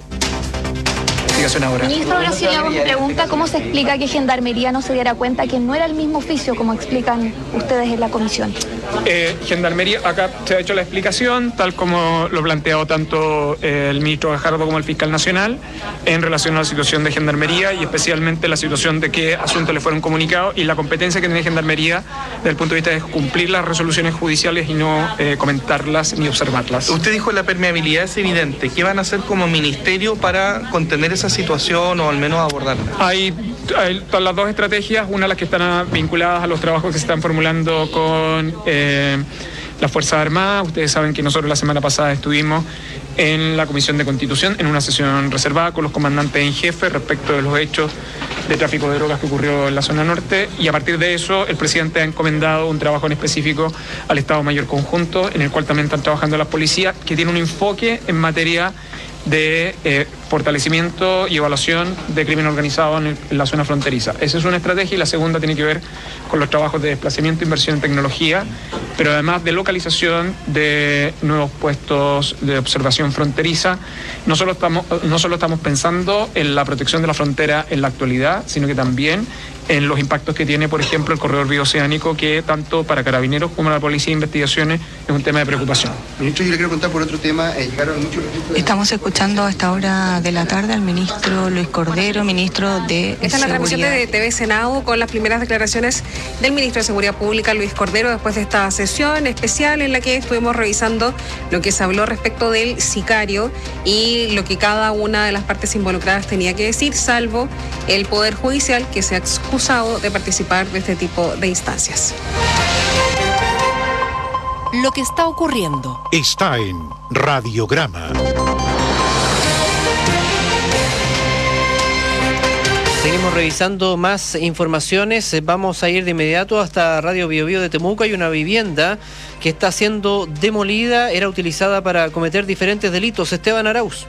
Ministro, ahora sí le hago una pregunta. ¿Cómo se explica que Gendarmería no se diera cuenta que no era el mismo oficio como explican ustedes en la comisión? Gendarmería, acá se ha hecho la explicación, tal como lo planteó tanto el ministro Gajardo como el fiscal nacional, en relación a la situación de Gendarmería y especialmente la situación de qué asuntos le fueron comunicados y la competencia que tiene Gendarmería desde el punto de vista de cumplir las resoluciones judiciales y no comentarlas ni observarlas. Usted dijo la permeabilidad es evidente. ¿Qué van a hacer como ministerio para contener esa situación o al menos abordarla? Hay las dos estrategias, una las que están vinculadas a los trabajos que se están formulando con las Fuerzas Armadas. Ustedes saben que nosotros la semana pasada estuvimos en la Comisión de Constitución en una sesión reservada con los comandantes en jefe respecto de los hechos de tráfico de drogas que ocurrió en la zona norte, y a partir de eso el presidente ha encomendado un trabajo en específico al Estado Mayor Conjunto, en el cual también están trabajando las policías, que tiene un enfoque en materia de fortalecimiento y evaluación de crimen organizado en la zona fronteriza. Esa es una estrategia, y la segunda tiene que ver con los trabajos de desplazamiento, inversión en tecnología, pero además de localización de nuevos puestos de observación fronteriza. No solo estamos pensando en la protección de la frontera en la actualidad, sino que también en los impactos que tiene, por ejemplo, el corredor bioceánico, que tanto para Carabineros como para la Policía de Investigaciones es un tema de preocupación. Ministro, yo le quiero contar por otro tema. Llegaron muchos registros. Estamos escuchando a esta hora de la tarde al ministro Luis Cordero, ministro de Esta es la transmisión de TV Senado con las primeras declaraciones del ministro de Seguridad Pública, Luis Cordero, después de esta sesión especial en la que estuvimos revisando lo que se habló respecto del sicario y lo que cada una de las partes involucradas tenía que decir, salvo el Poder Judicial, que se ha excusado de participar de este tipo de instancias. Lo que está ocurriendo está en Radiograma. Seguimos revisando más informaciones. Vamos a ir de inmediato hasta Radio Bio Bio de Temuco. Hay una vivienda que está siendo demolida. Era utilizada para cometer diferentes delitos. Esteban Arauz.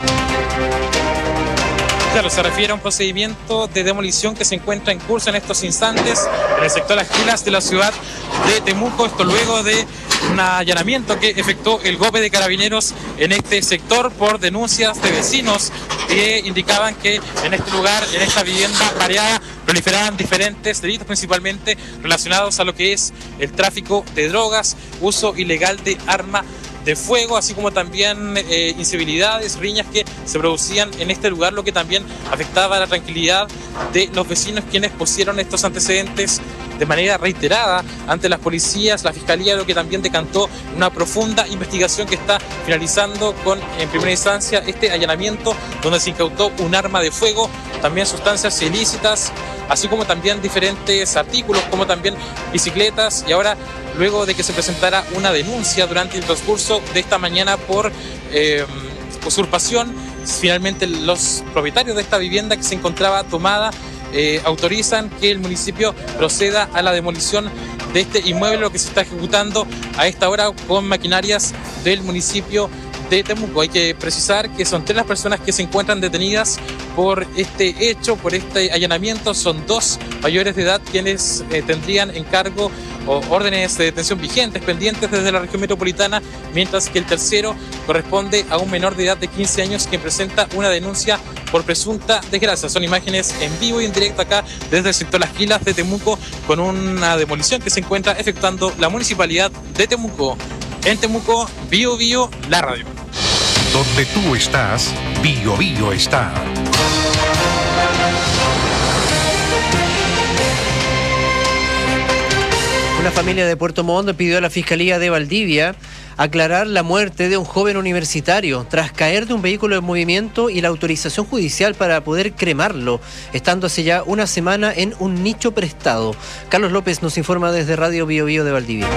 Claro, se refiere a un procedimiento de demolición que se encuentra en curso en estos instantes en el sector Las Quilas de la ciudad de Temuco. Esto luego de un allanamiento que efectuó el GOPE de Carabineros en este sector por denuncias de vecinos que indicaban que en este lugar, en esta vivienda variada, proliferaban diferentes delitos, principalmente relacionados a lo que es el tráfico de drogas, uso ilegal de arma de fuego, así como también incivilidades, riñas que se producían en este lugar, lo que también afectaba la tranquilidad de los vecinos, quienes pusieron estos antecedentes de manera reiterada ante las policías, la fiscalía, lo que también decantó una profunda investigación que está finalizando con, en primera instancia, este allanamiento donde se incautó un arma de fuego, también sustancias ilícitas, así como también diferentes artículos, como también bicicletas, y ahora, luego de que se presentara una denuncia durante el transcurso de esta mañana por usurpación, finalmente los propietarios de esta vivienda que se encontraba tomada autorizan que el municipio proceda a la demolición de este inmueble, lo que se está ejecutando a esta hora con maquinarias del municipio de Temuco. Hay que precisar que son 3 las personas que se encuentran detenidas por este hecho, por este allanamiento. Son 2 mayores de edad quienes tendrían en cargo órdenes de detención vigentes, pendientes desde la región metropolitana, mientras que el tercero corresponde a un menor de edad de 15 años quien presenta una denuncia por presunta desgracia. Son imágenes en vivo y en directo acá desde el sector Las Quilas de Temuco, con una demolición que se encuentra efectuando la municipalidad de Temuco. En Temuco, Bio Bio, la radio. Donde tú estás, Bio Bio está. Una familia de Puerto Montt pidió a la Fiscalía de Valdivia aclarar la muerte de un joven universitario tras caer de un vehículo en movimiento y la autorización judicial para poder cremarlo, estando hace ya una semana en un nicho prestado. Carlos López nos informa desde Radio Bio Bio de Valdivia.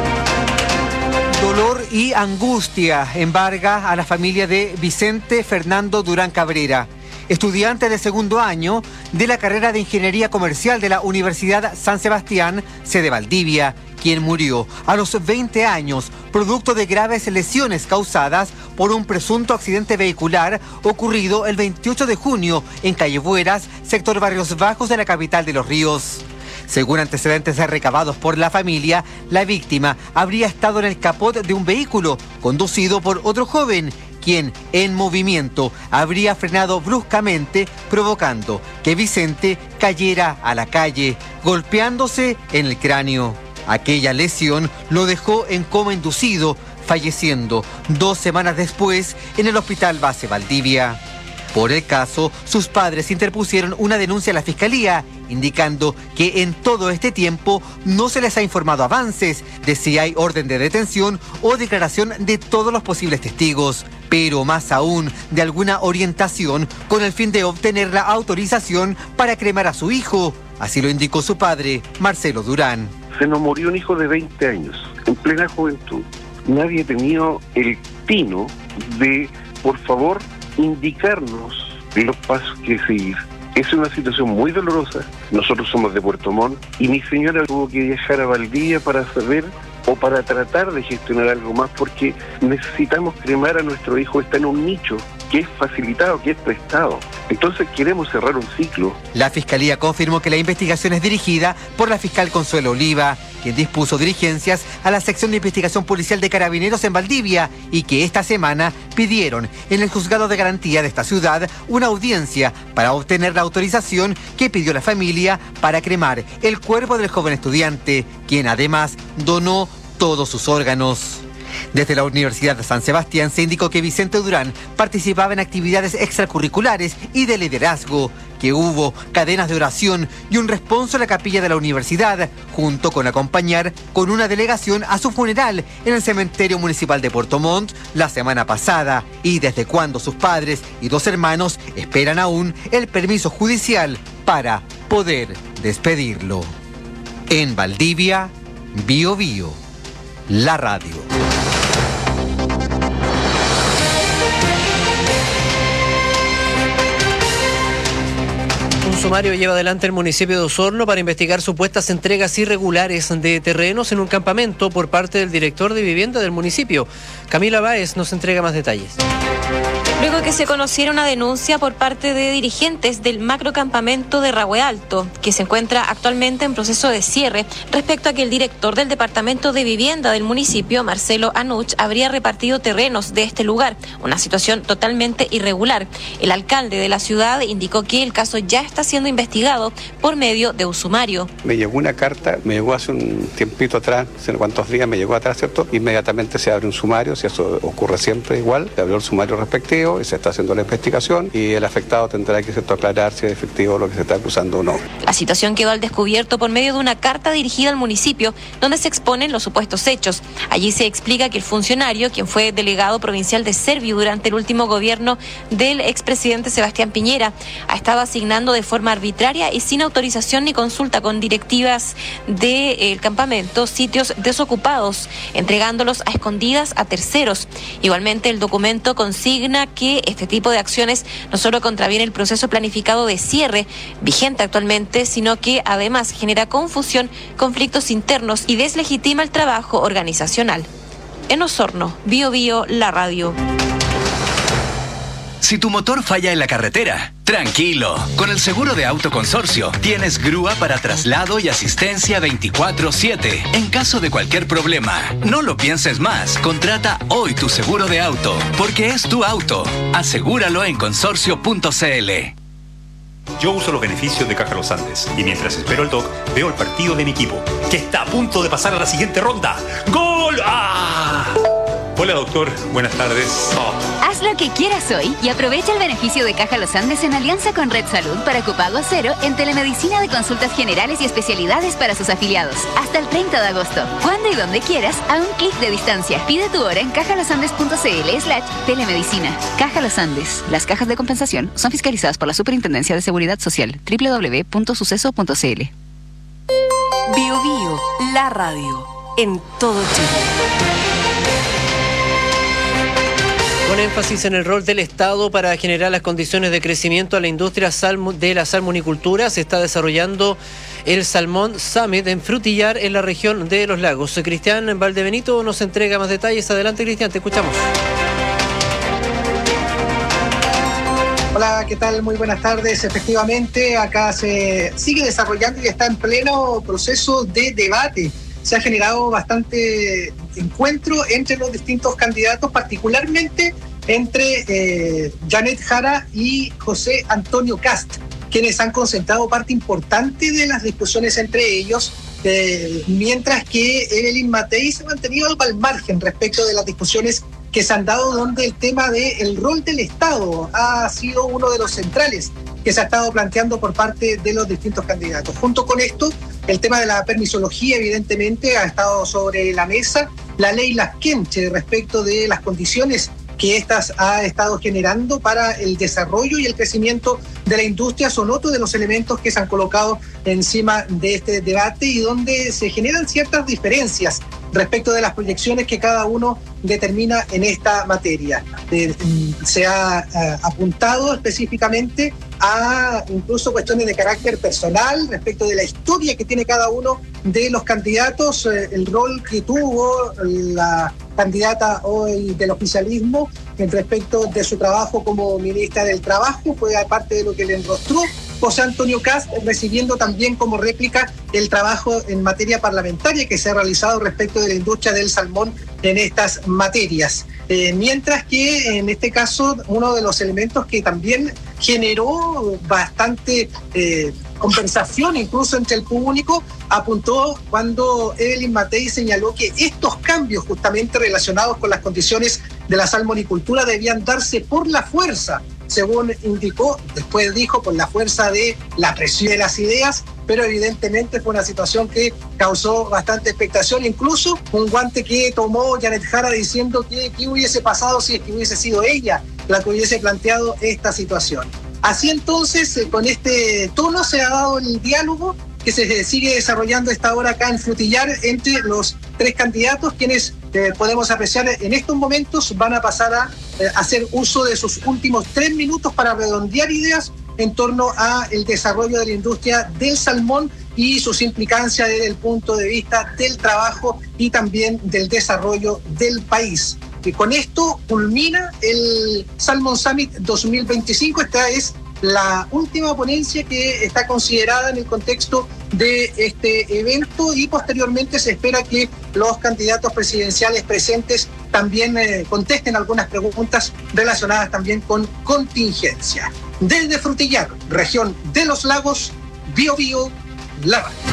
Dolor y angustia embarga a la familia de Vicente Fernando Durán Cabrera, estudiante de segundo año de la carrera de Ingeniería Comercial de la Universidad San Sebastián, sede Valdivia, quien murió a los 20 años producto de graves lesiones causadas por un presunto accidente vehicular ocurrido el 28 de junio en Calle Bueras, sector Barrios Bajos de la capital de Los Ríos. Según antecedentes recabados por la familia, la víctima habría estado en el capot de un vehículo conducido por otro joven, quien en movimiento habría frenado bruscamente, provocando que Vicente cayera a la calle, golpeándose en el cráneo. Aquella lesión lo dejó en coma inducido, falleciendo 2 semanas después en el Hospital Base Valdivia. Por el caso, sus padres interpusieron una denuncia a la Fiscalía, indicando que en todo este tiempo no se les ha informado avances de si hay orden de detención o declaración de todos los posibles testigos, pero más aún de alguna orientación con el fin de obtener la autorización para cremar a su hijo. Así lo indicó su padre, Marcelo Durán. Se nos murió un hijo de 20 años, en plena juventud. Nadie ha tenido el tino de, por favor, indicarnos los pasos que seguir. Es una situación muy dolorosa. Nosotros somos de Puerto Montt y mi señora tuvo que viajar a Valdivia para saber o para tratar de gestionar algo más, porque necesitamos cremar a nuestro hijo. Está en un nicho que es facilitado, que es prestado. Entonces queremos cerrar un ciclo. La Fiscalía confirmó que la investigación es dirigida por la fiscal Consuelo Oliva, quien dispuso diligencias a la sección de investigación policial de Carabineros en Valdivia y que esta semana pidieron en el juzgado de garantía de esta ciudad una audiencia para obtener la autorización que pidió la familia para cremar el cuerpo del joven estudiante, quien además donó todos sus órganos. Desde la Universidad de San Sebastián se indicó que Vicente Durán participaba en actividades extracurriculares y de liderazgo, que hubo cadenas de oración y un responso a la capilla de la universidad, junto con acompañar con una delegación a su funeral en el cementerio municipal de Puerto Montt la semana pasada, y desde cuando sus padres y 2 hermanos esperan aún el permiso judicial para poder despedirlo. En Valdivia, Bio Bio, la radio. Un sumario lleva adelante el municipio de Osorno para investigar supuestas entregas irregulares de terrenos en un campamento por parte del director de vivienda del municipio. Camila Báez nos entrega más detalles. Luego de que se conociera una denuncia por parte de dirigentes del macrocampamento de Rahue Alto, que se encuentra actualmente en proceso de cierre, respecto a que el director del departamento de vivienda del municipio, Marcelo Anuch, habría repartido terrenos de este lugar, una situación totalmente irregular. El alcalde de la ciudad indicó que el caso ya está siendo investigado por medio de un sumario. Me llegó una carta, me llegó hace un tiempito atrás, no sé cuántos días me llegó atrás, ¿cierto? Inmediatamente se abre un sumario, si eso ocurre siempre igual, se abrió el sumario respectivo y se está haciendo la investigación y el afectado tendrá que aclarar si es efectivo lo que se está acusando o no. La situación quedó al descubierto por medio de una carta dirigida al municipio donde se exponen los supuestos hechos. Allí se explica que el funcionario, quien fue delegado provincial de Serviu durante el último gobierno del expresidente Sebastián Piñera, ha estado asignando de forma arbitraria y sin autorización ni consulta con directivas del campamento sitios desocupados, entregándolos a escondidas a terceros. Igualmente, el documento consigna que este tipo de acciones no solo contraviene el proceso planificado de cierre vigente actualmente, sino que además genera confusión, conflictos internos y deslegitima el trabajo organizacional. En Osorno, Bio Bio, la radio. Si tu motor falla en la carretera, tranquilo. Con el seguro de Auto Consorcio tienes grúa para traslado y asistencia 24/7. En caso de cualquier problema, no lo pienses más. Contrata hoy tu seguro de auto, porque es tu auto. Asegúralo en consorcio.cl. Yo uso los beneficios de Caja Los Andes y mientras espero el TOC veo el partido de mi equipo, que está a punto de pasar a la siguiente ronda. ¡Gol! ¡Ah! Hola, doctor. Buenas tardes. Haz lo que quieras hoy y aprovecha el beneficio de Caja Los Andes en alianza con Red Salud para copago cero en telemedicina de consultas generales y especialidades para sus afiliados. Hasta el 30 de agosto. Cuando y donde quieras, a un clic de distancia. Pide tu hora en cajalosandes.cl/telemedicina. Caja Los Andes. Las cajas de compensación son fiscalizadas por la Superintendencia de Seguridad Social. www.suceso.cl. Bio Bio, la radio, en todo Chile. Con énfasis en el rol del Estado para generar las condiciones de crecimiento a la industria de la salmonicultura, se está desarrollando el Salmón Summit en Frutillar, en la región de Los Lagos. Cristian Valdebenito nos entrega más detalles. Adelante, Cristian, te escuchamos. Hola, ¿qué tal? Muy buenas tardes. Efectivamente, acá se sigue desarrollando y está en pleno proceso de debate. Se ha generado bastante encuentro entre los distintos candidatos, particularmente entre Janet Jara y José Antonio Kast, quienes han concentrado parte importante de las discusiones entre ellos, mientras que Evelyn Matei se ha mantenido algo al margen respecto de las discusiones que se han dado, donde el tema del rol del Estado ha sido uno de los centrales que se ha estado planteando por parte de los distintos candidatos. Junto con esto, el tema de la permisología, evidentemente, ha estado sobre la mesa. La ley Lasquenche, respecto de las condiciones que éstas ha estado generando para el desarrollo y el crecimiento de la industria, son otro de los elementos que se han colocado encima de este debate y donde se generan ciertas diferencias respecto de las proyecciones que cada uno determina en esta materia. Se ha apuntado específicamente a incluso cuestiones de carácter personal respecto de la historia que tiene cada uno de los candidatos, el rol que tuvo la candidata hoy del oficialismo respecto de su trabajo como ministra del Trabajo, fue parte de lo que le enrostró José Antonio Kast, recibiendo también como réplica el trabajo en materia parlamentaria que se ha realizado respecto de la industria del salmón en estas materias. Mientras que en este caso uno de los elementos que también generó bastante conversación incluso entre el público apuntó cuando Evelyn Matei señaló que estos cambios justamente relacionados con las condiciones de la salmonicultura debían darse por la fuerza, según indicó. Después dijo por la fuerza de la presión de las ideas, pero evidentemente fue una situación que causó bastante expectación, incluso un guante que tomó Janet Jara diciendo que qué hubiese pasado si es que hubiese sido ella la que hubiese planteado esta situación. Así entonces, con este tono se ha dado el diálogo que se sigue desarrollando a esta hora acá en Frutillar entre los tres candidatos, quienes podemos apreciar en estos momentos van a pasar a hacer uso de sus últimos 3 minutos para redondear ideas en torno a el desarrollo de la industria del salmón y sus implicancias desde el punto de vista del trabajo y también del desarrollo del país. Y con esto culmina el Salmon Summit 2025. Esta es la última ponencia que está considerada en el contexto de este evento y posteriormente se espera que los candidatos presidenciales presentes también contesten algunas preguntas relacionadas también con contingencia. Desde Frutillar, región de Los Lagos, Bio Bio, la radio.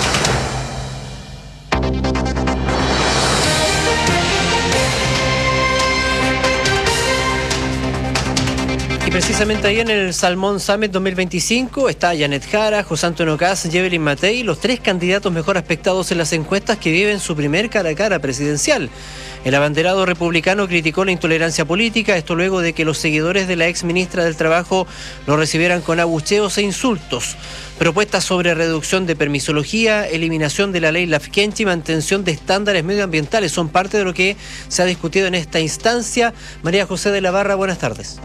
Y precisamente ahí en el Salmón Summit 2025 está Janet Jara, José Antonio Kast y Evelyn Matei, los tres candidatos mejor aspectados en las encuestas que viven su primer cara a cara presidencial. El abanderado republicano criticó la intolerancia política, esto luego de que los seguidores de la ex ministra del Trabajo lo recibieran con abucheos e insultos. Propuestas sobre reducción de permisología, eliminación de la ley Lasquenche y mantención de estándares medioambientales son parte de lo que se ha discutido en esta instancia. María José de la Barra, buenas tardes.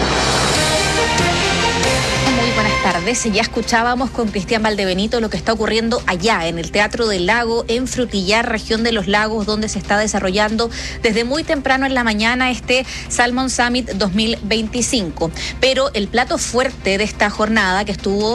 Buenas tardes. Ya escuchábamos con Cristian Valdebenito lo que está ocurriendo allá en el Teatro del Lago, en Frutillar, región de Los Lagos, donde se está desarrollando desde muy temprano en la mañana este Salmon Summit 2025. Pero el plato fuerte de esta jornada, que estuvo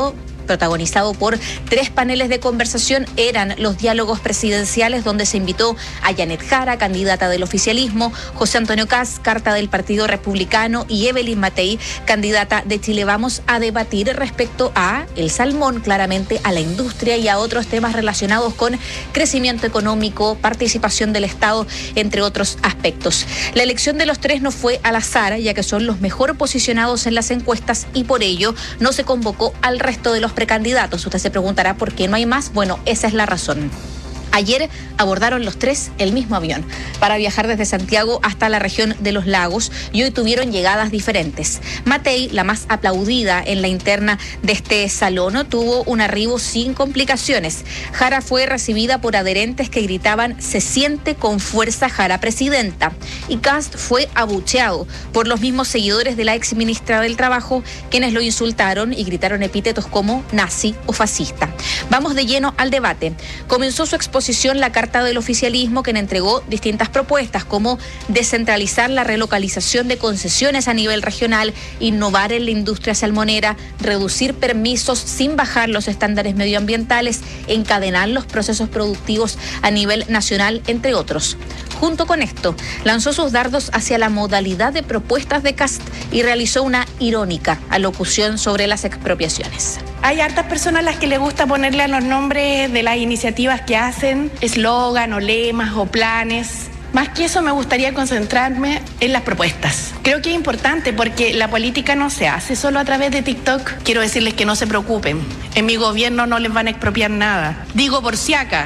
protagonizado por 3 paneles de conversación, eran los diálogos presidenciales donde se invitó a Janet Jara, candidata del oficialismo, José Antonio Kast, carta del Partido Republicano, y Evelyn Matei, candidata de Chile Vamos, a debatir respecto a el salmón, claramente a la industria y a otros temas relacionados con crecimiento económico, participación del Estado, entre otros aspectos. La elección de los 3 no fue al azar, ya que son los mejor posicionados en las encuestas y por ello no se convocó al resto de los precandidatos. Usted se preguntará por qué no hay más. Bueno, esa es la razón. Ayer abordaron los 3 el mismo avión para viajar desde Santiago hasta la región de los lagos y hoy tuvieron llegadas diferentes. Matei, la más aplaudida en la interna de este salón, tuvo un arribo sin complicaciones. Jara fue recibida por adherentes que gritaban "se siente con fuerza Jara presidenta", y Kast fue abucheado por los mismos seguidores de la ex ministra del Trabajo, quienes lo insultaron y gritaron epítetos como nazi o fascista. Vamos de lleno al debate. Comenzó su exposición la carta del oficialismo, quien entregó distintas propuestas como descentralizar la relocalización de concesiones a nivel regional, innovar en la industria salmonera, reducir permisos sin bajar los estándares medioambientales, encadenar los procesos productivos a nivel nacional, entre otros. Junto con esto, lanzó sus dardos hacia la modalidad de propuestas de Kast y realizó una irónica alocución sobre las expropiaciones. Hay hartas personas a las que les gusta ponerle a los nombres de las iniciativas que hacen eslogan o lemas o planes. Más que eso, me gustaría concentrarme en las propuestas. Creo que es importante porque la política no se hace solo a través de TikTok. Quiero decirles que no se preocupen. En mi gobierno no les van a expropiar nada. Digo por si acá.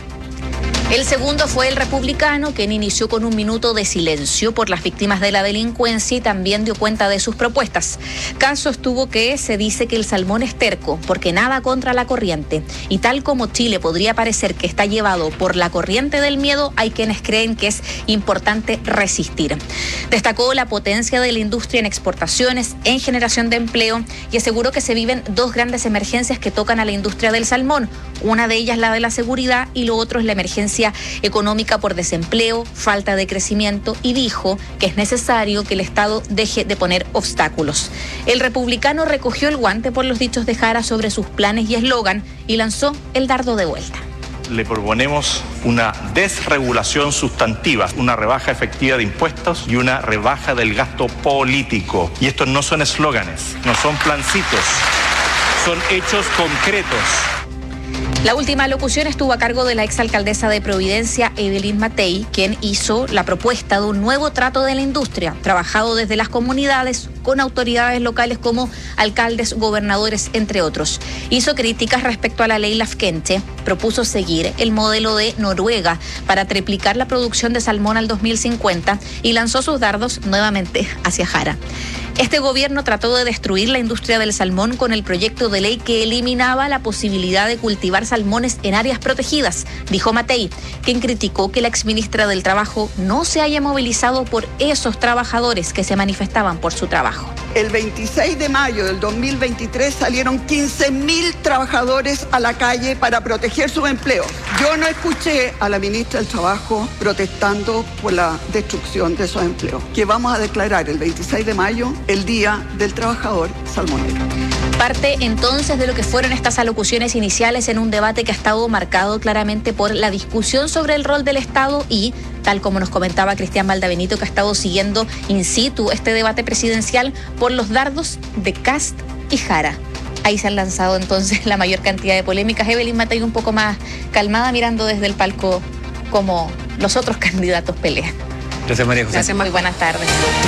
El segundo fue el republicano, quien inició con un minuto de silencio por las víctimas de la delincuencia y también dio cuenta de sus propuestas. Kast sostuvo que se dice que el salmón es terco porque nada contra la corriente. Y tal como Chile podría parecer que está llevado por la corriente del miedo, hay quienes creen que es importante resistir. Destacó la potencia de la industria en exportaciones, en generación de empleo y aseguró que se viven 2 grandes emergencias que tocan a la industria del salmón. Una de ellas la de la seguridad y lo otro es la emergencia económica por desempleo, falta de crecimiento, y dijo que es necesario que el Estado deje de poner obstáculos. El republicano recogió el guante por los dichos de Jara sobre sus planes y eslogan y lanzó el dardo de vuelta. Le proponemos una desregulación sustantiva, una rebaja efectiva de impuestos y una rebaja del gasto político. Y estos no son eslóganes, no son plancitos, son hechos concretos. La última alocución estuvo a cargo de la exalcaldesa de Providencia, Evelyn Matei, quien hizo la propuesta de un nuevo trato de la industria, trabajado desde las comunidades, con autoridades locales como alcaldes, gobernadores, entre otros. Hizo críticas respecto a la ley Lafkenche, propuso seguir el modelo de Noruega para triplicar la producción de salmón al 2050 y lanzó sus dardos nuevamente hacia Jara. Este gobierno trató de destruir la industria del salmón con el proyecto de ley que eliminaba la posibilidad de cultivar salmones en áreas protegidas, dijo Matei, quien criticó que la exministra del Trabajo no se haya movilizado por esos trabajadores que se manifestaban por su trabajo. El 26 de mayo del 2023 salieron 15.000 trabajadores a la calle para proteger sus empleos. Yo no escuché a la ministra del Trabajo protestando por la destrucción de esos empleos, que vamos a declarar el 26 de mayo el Día del Trabajador Salmonero. Parte entonces de lo que fueron estas alocuciones iniciales en un debate que ha estado marcado claramente por la discusión sobre el rol del Estado y, tal como nos comentaba Cristian Valdebenito, que ha estado siguiendo in situ este debate presidencial, por los dardos de Kast y Jara. Ahí se han lanzado entonces la mayor cantidad de polémicas. Evelyn Matei un poco más calmada, mirando desde el palco como los otros candidatos pelean. Gracias, María José. Gracias, muy buenas tardes.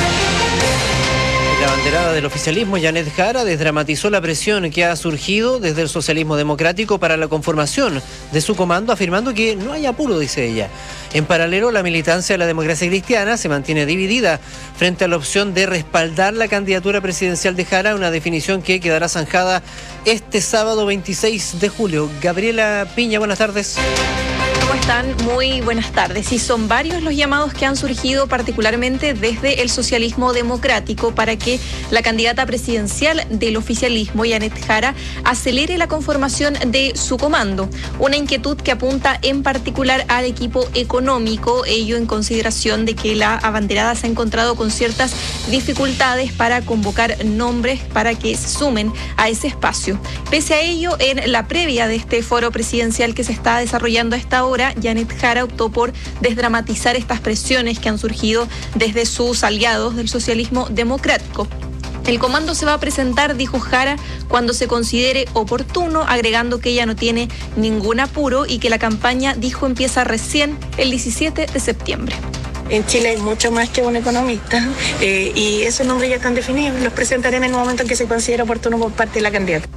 La banderada del oficialismo, Janet Jara, desdramatizó la presión que ha surgido desde el socialismo democrático para la conformación de su comando, afirmando que no hay apuro, dice ella. En paralelo, la militancia de la democracia cristiana se mantiene dividida frente a la opción de respaldar la candidatura presidencial de Jara, una definición que quedará zanjada este sábado 26 de julio. Gabriela Piña, buenas tardes. están? Muy buenas tardes. Y son varios los llamados que han surgido particularmente desde el socialismo democrático para que la candidata presidencial del oficialismo, Janet Jara, acelere la conformación de su comando. Una inquietud que apunta en particular al equipo económico, ello en consideración de que la abanderada se ha encontrado con ciertas dificultades para convocar nombres para que se sumen a ese espacio. Pese a ello, en la previa de este foro presidencial que se está desarrollando a esta hora, Janet Jara optó por desdramatizar estas presiones que han surgido desde sus aliados del socialismo democrático. El comando se va a presentar, dijo Jara, cuando se considere oportuno, agregando que ella no tiene ningún apuro y que la campaña, dijo, empieza recién el 17 de septiembre. En Chile hay mucho más que un economista y esos nombres ya están definidos. Los presentaré en el momento en que se considere oportuno por parte de la candidata.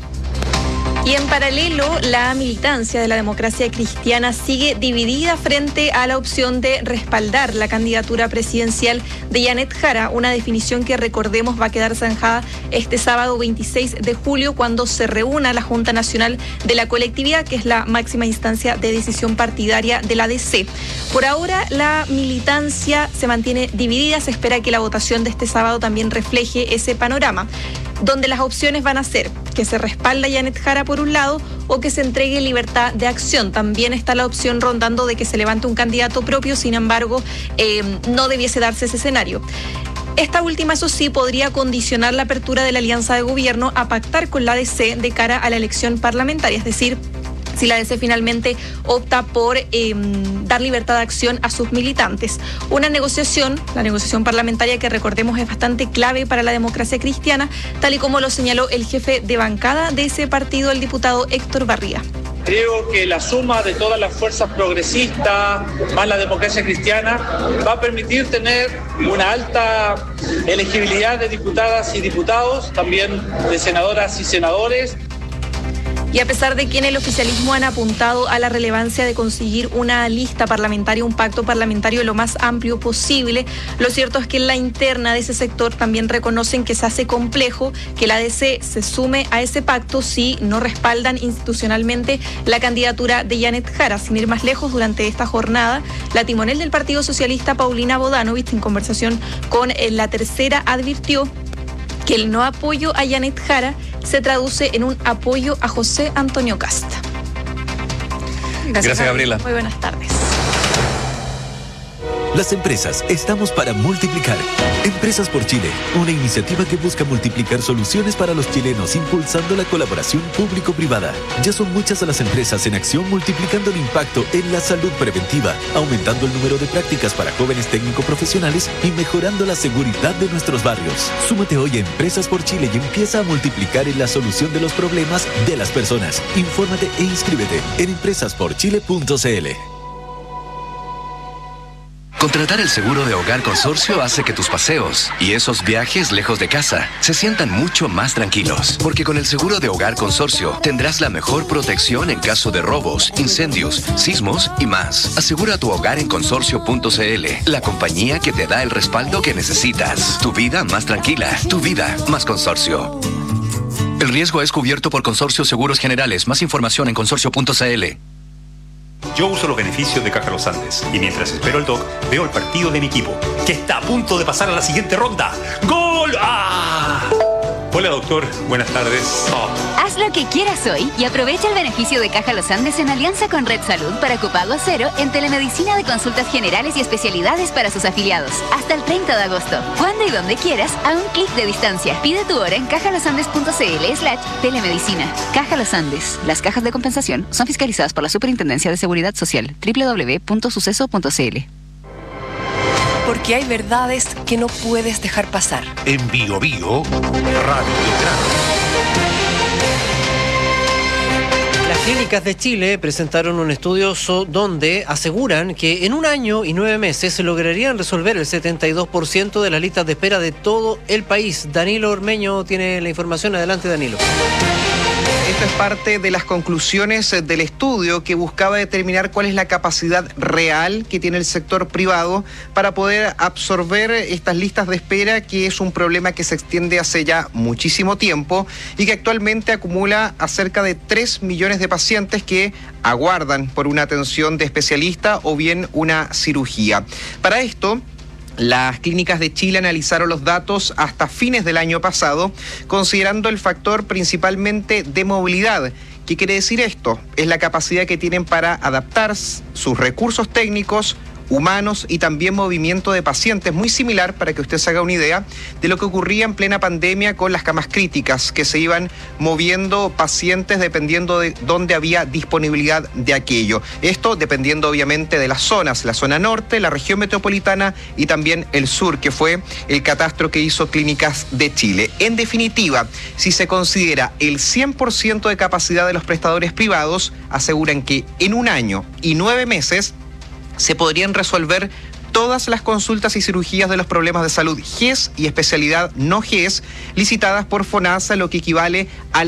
Y en paralelo, la militancia de la democracia cristiana sigue dividida frente a la opción de respaldar la candidatura presidencial de Janet Jara, una definición que, recordemos, va a quedar zanjada este sábado 26 de julio cuando se reúna la Junta Nacional de la Colectividad, que es la máxima instancia de decisión partidaria de la DC. Por ahora, la militancia se mantiene dividida. Se espera que la votación de este sábado también refleje ese panorama, donde las opciones van a ser que se respalda a Janet Jara por un lado o que se entregue libertad de acción. También está la opción rondando de que se levante un candidato propio, sin embargo, no debiese darse ese escenario. Esta última, eso sí, podría condicionar la apertura de la alianza de gobierno a pactar con la DC de cara a la elección parlamentaria, es decir, si la DC finalmente opta por dar libertad de acción a sus militantes. Una negociación, la negociación parlamentaria, que recordemos es bastante clave para la democracia cristiana, tal y como lo señaló el jefe de bancada de ese partido, el diputado Héctor Barría. Creo que la suma de todas las fuerzas progresistas más la democracia cristiana va a permitir tener una alta elegibilidad de diputadas y diputados, también de senadoras y senadores. Y a pesar de que en el oficialismo han apuntado a la relevancia de conseguir una lista parlamentaria, un pacto parlamentario lo más amplio posible, lo cierto es que en la interna de ese sector también reconocen que se hace complejo que la DC se sume a ese pacto si no respaldan institucionalmente la candidatura de Janet Jara. Sin ir más lejos, durante esta jornada, la timonel del Partido Socialista, Paulina Bodanovich, en conversación con La Tercera, advirtió que el no apoyo a Janet Jara se traduce en un apoyo a José Antonio Kast. Gracias, Gabriela. Muy buenas tardes. Las empresas estamos para multiplicar. Empresas por Chile, una iniciativa que busca multiplicar soluciones para los chilenos, impulsando la colaboración público-privada. Ya son muchas las empresas en acción multiplicando el impacto en la salud preventiva, aumentando el número de prácticas para jóvenes técnico-profesionales y mejorando la seguridad de nuestros barrios. Súmate hoy a Empresas por Chile y empieza a multiplicar en la solución de los problemas de las personas. Infórmate e inscríbete en empresasporchile.cl. Contratar el seguro de hogar consorcio hace que tus paseos y esos viajes lejos de casa se sientan mucho más tranquilos. Porque con el seguro de hogar consorcio tendrás la mejor protección en caso de robos, incendios, sismos y más. Asegura tu hogar en consorcio.cl, la compañía que te da el respaldo que necesitas. Tu vida más tranquila, tu vida más consorcio. El riesgo es cubierto por Consorcio Seguros Generales. Más información en consorcio.cl. Yo uso los beneficios de Caja Los Andes y mientras espero el doc, veo el partido de mi equipo, que está a punto de pasar a la siguiente ronda. ¡Gol! ¡Ah! Hola, doctor. Buenas tardes. Oh. Haz lo que quieras hoy y aprovecha el beneficio de Caja Los Andes en alianza con Red Salud para copago cero en telemedicina de consultas generales y especialidades para sus afiliados. Hasta el 30 de agosto. Cuando y donde quieras, a un clic de distancia. Pide tu hora en cajalosandes.cl/telemedicina. Caja Los Andes. Las cajas de compensación son fiscalizadas por la Superintendencia de Seguridad Social. www.suceso.cl. Porque hay verdades que no puedes dejar pasar. En Bio Bio, Radio Grano. Las clínicas de Chile presentaron un estudio donde aseguran que en 1 año y 9 meses se lograrían resolver el 72% de las listas de espera de todo el país. Danilo Ormeño tiene la información. Adelante, Danilo. Esto es parte de las conclusiones del estudio que buscaba determinar cuál es la capacidad real que tiene el sector privado para poder absorber estas listas de espera, que es un problema que se extiende hace ya muchísimo tiempo y que actualmente acumula a cerca de 3 millones de pacientes que aguardan por una atención de especialista o bien una cirugía. Para esto, las clínicas de Chile analizaron los datos hasta fines del año pasado, considerando el factor principalmente de movilidad. ¿Qué quiere decir esto? Es la capacidad que tienen para adaptar sus recursos técnicos, humanos y también movimiento de pacientes, muy similar, para que usted se haga una idea, de lo que ocurría en plena pandemia con las camas críticas, que se iban moviendo pacientes dependiendo de dónde había disponibilidad de aquello. Esto dependiendo obviamente de las zonas, la zona norte, la región metropolitana y también el sur, que fue el catastro que hizo Clínicas de Chile. En definitiva, si se considera el 100% de capacidad de los prestadores privados, aseguran que en 1 año y 9 meses se podrían resolver todas las consultas y cirugías de los problemas de salud GES y especialidad no GES licitadas por FONASA, lo que equivale al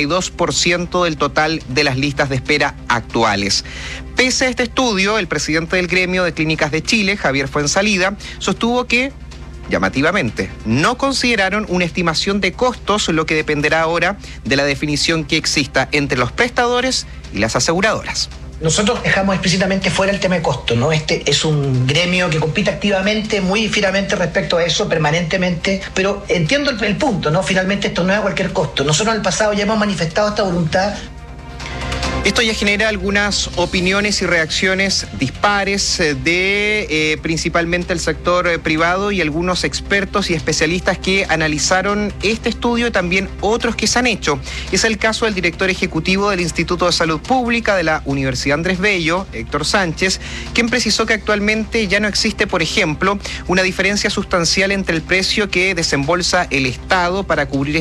72% del total de las listas de espera actuales. Pese a este estudio, el presidente del gremio de Clínicas de Chile, Javier Fuenzalida, sostuvo que, llamativamente, no consideraron una estimación de costos, lo que dependerá ahora de la definición que exista entre los prestadores y las aseguradoras. Nosotros dejamos explícitamente fuera el tema de costo, ¿no? Este es un gremio que compite activamente, muy fieramente respecto a eso, permanentemente, pero entiendo el punto, ¿no? Finalmente esto no es a cualquier costo. Nosotros en el pasado ya hemos manifestado esta voluntad. Esto ya genera algunas opiniones y reacciones dispares de principalmente el sector privado y algunos expertos y especialistas que analizaron este estudio y también otros que se han hecho. Es el caso del director ejecutivo del Instituto de Salud Pública de la Universidad Andrés Bello, Héctor Sánchez, quien precisó que actualmente ya no existe, por ejemplo, una diferencia sustancial entre el precio que desembolsa el Estado para cubrir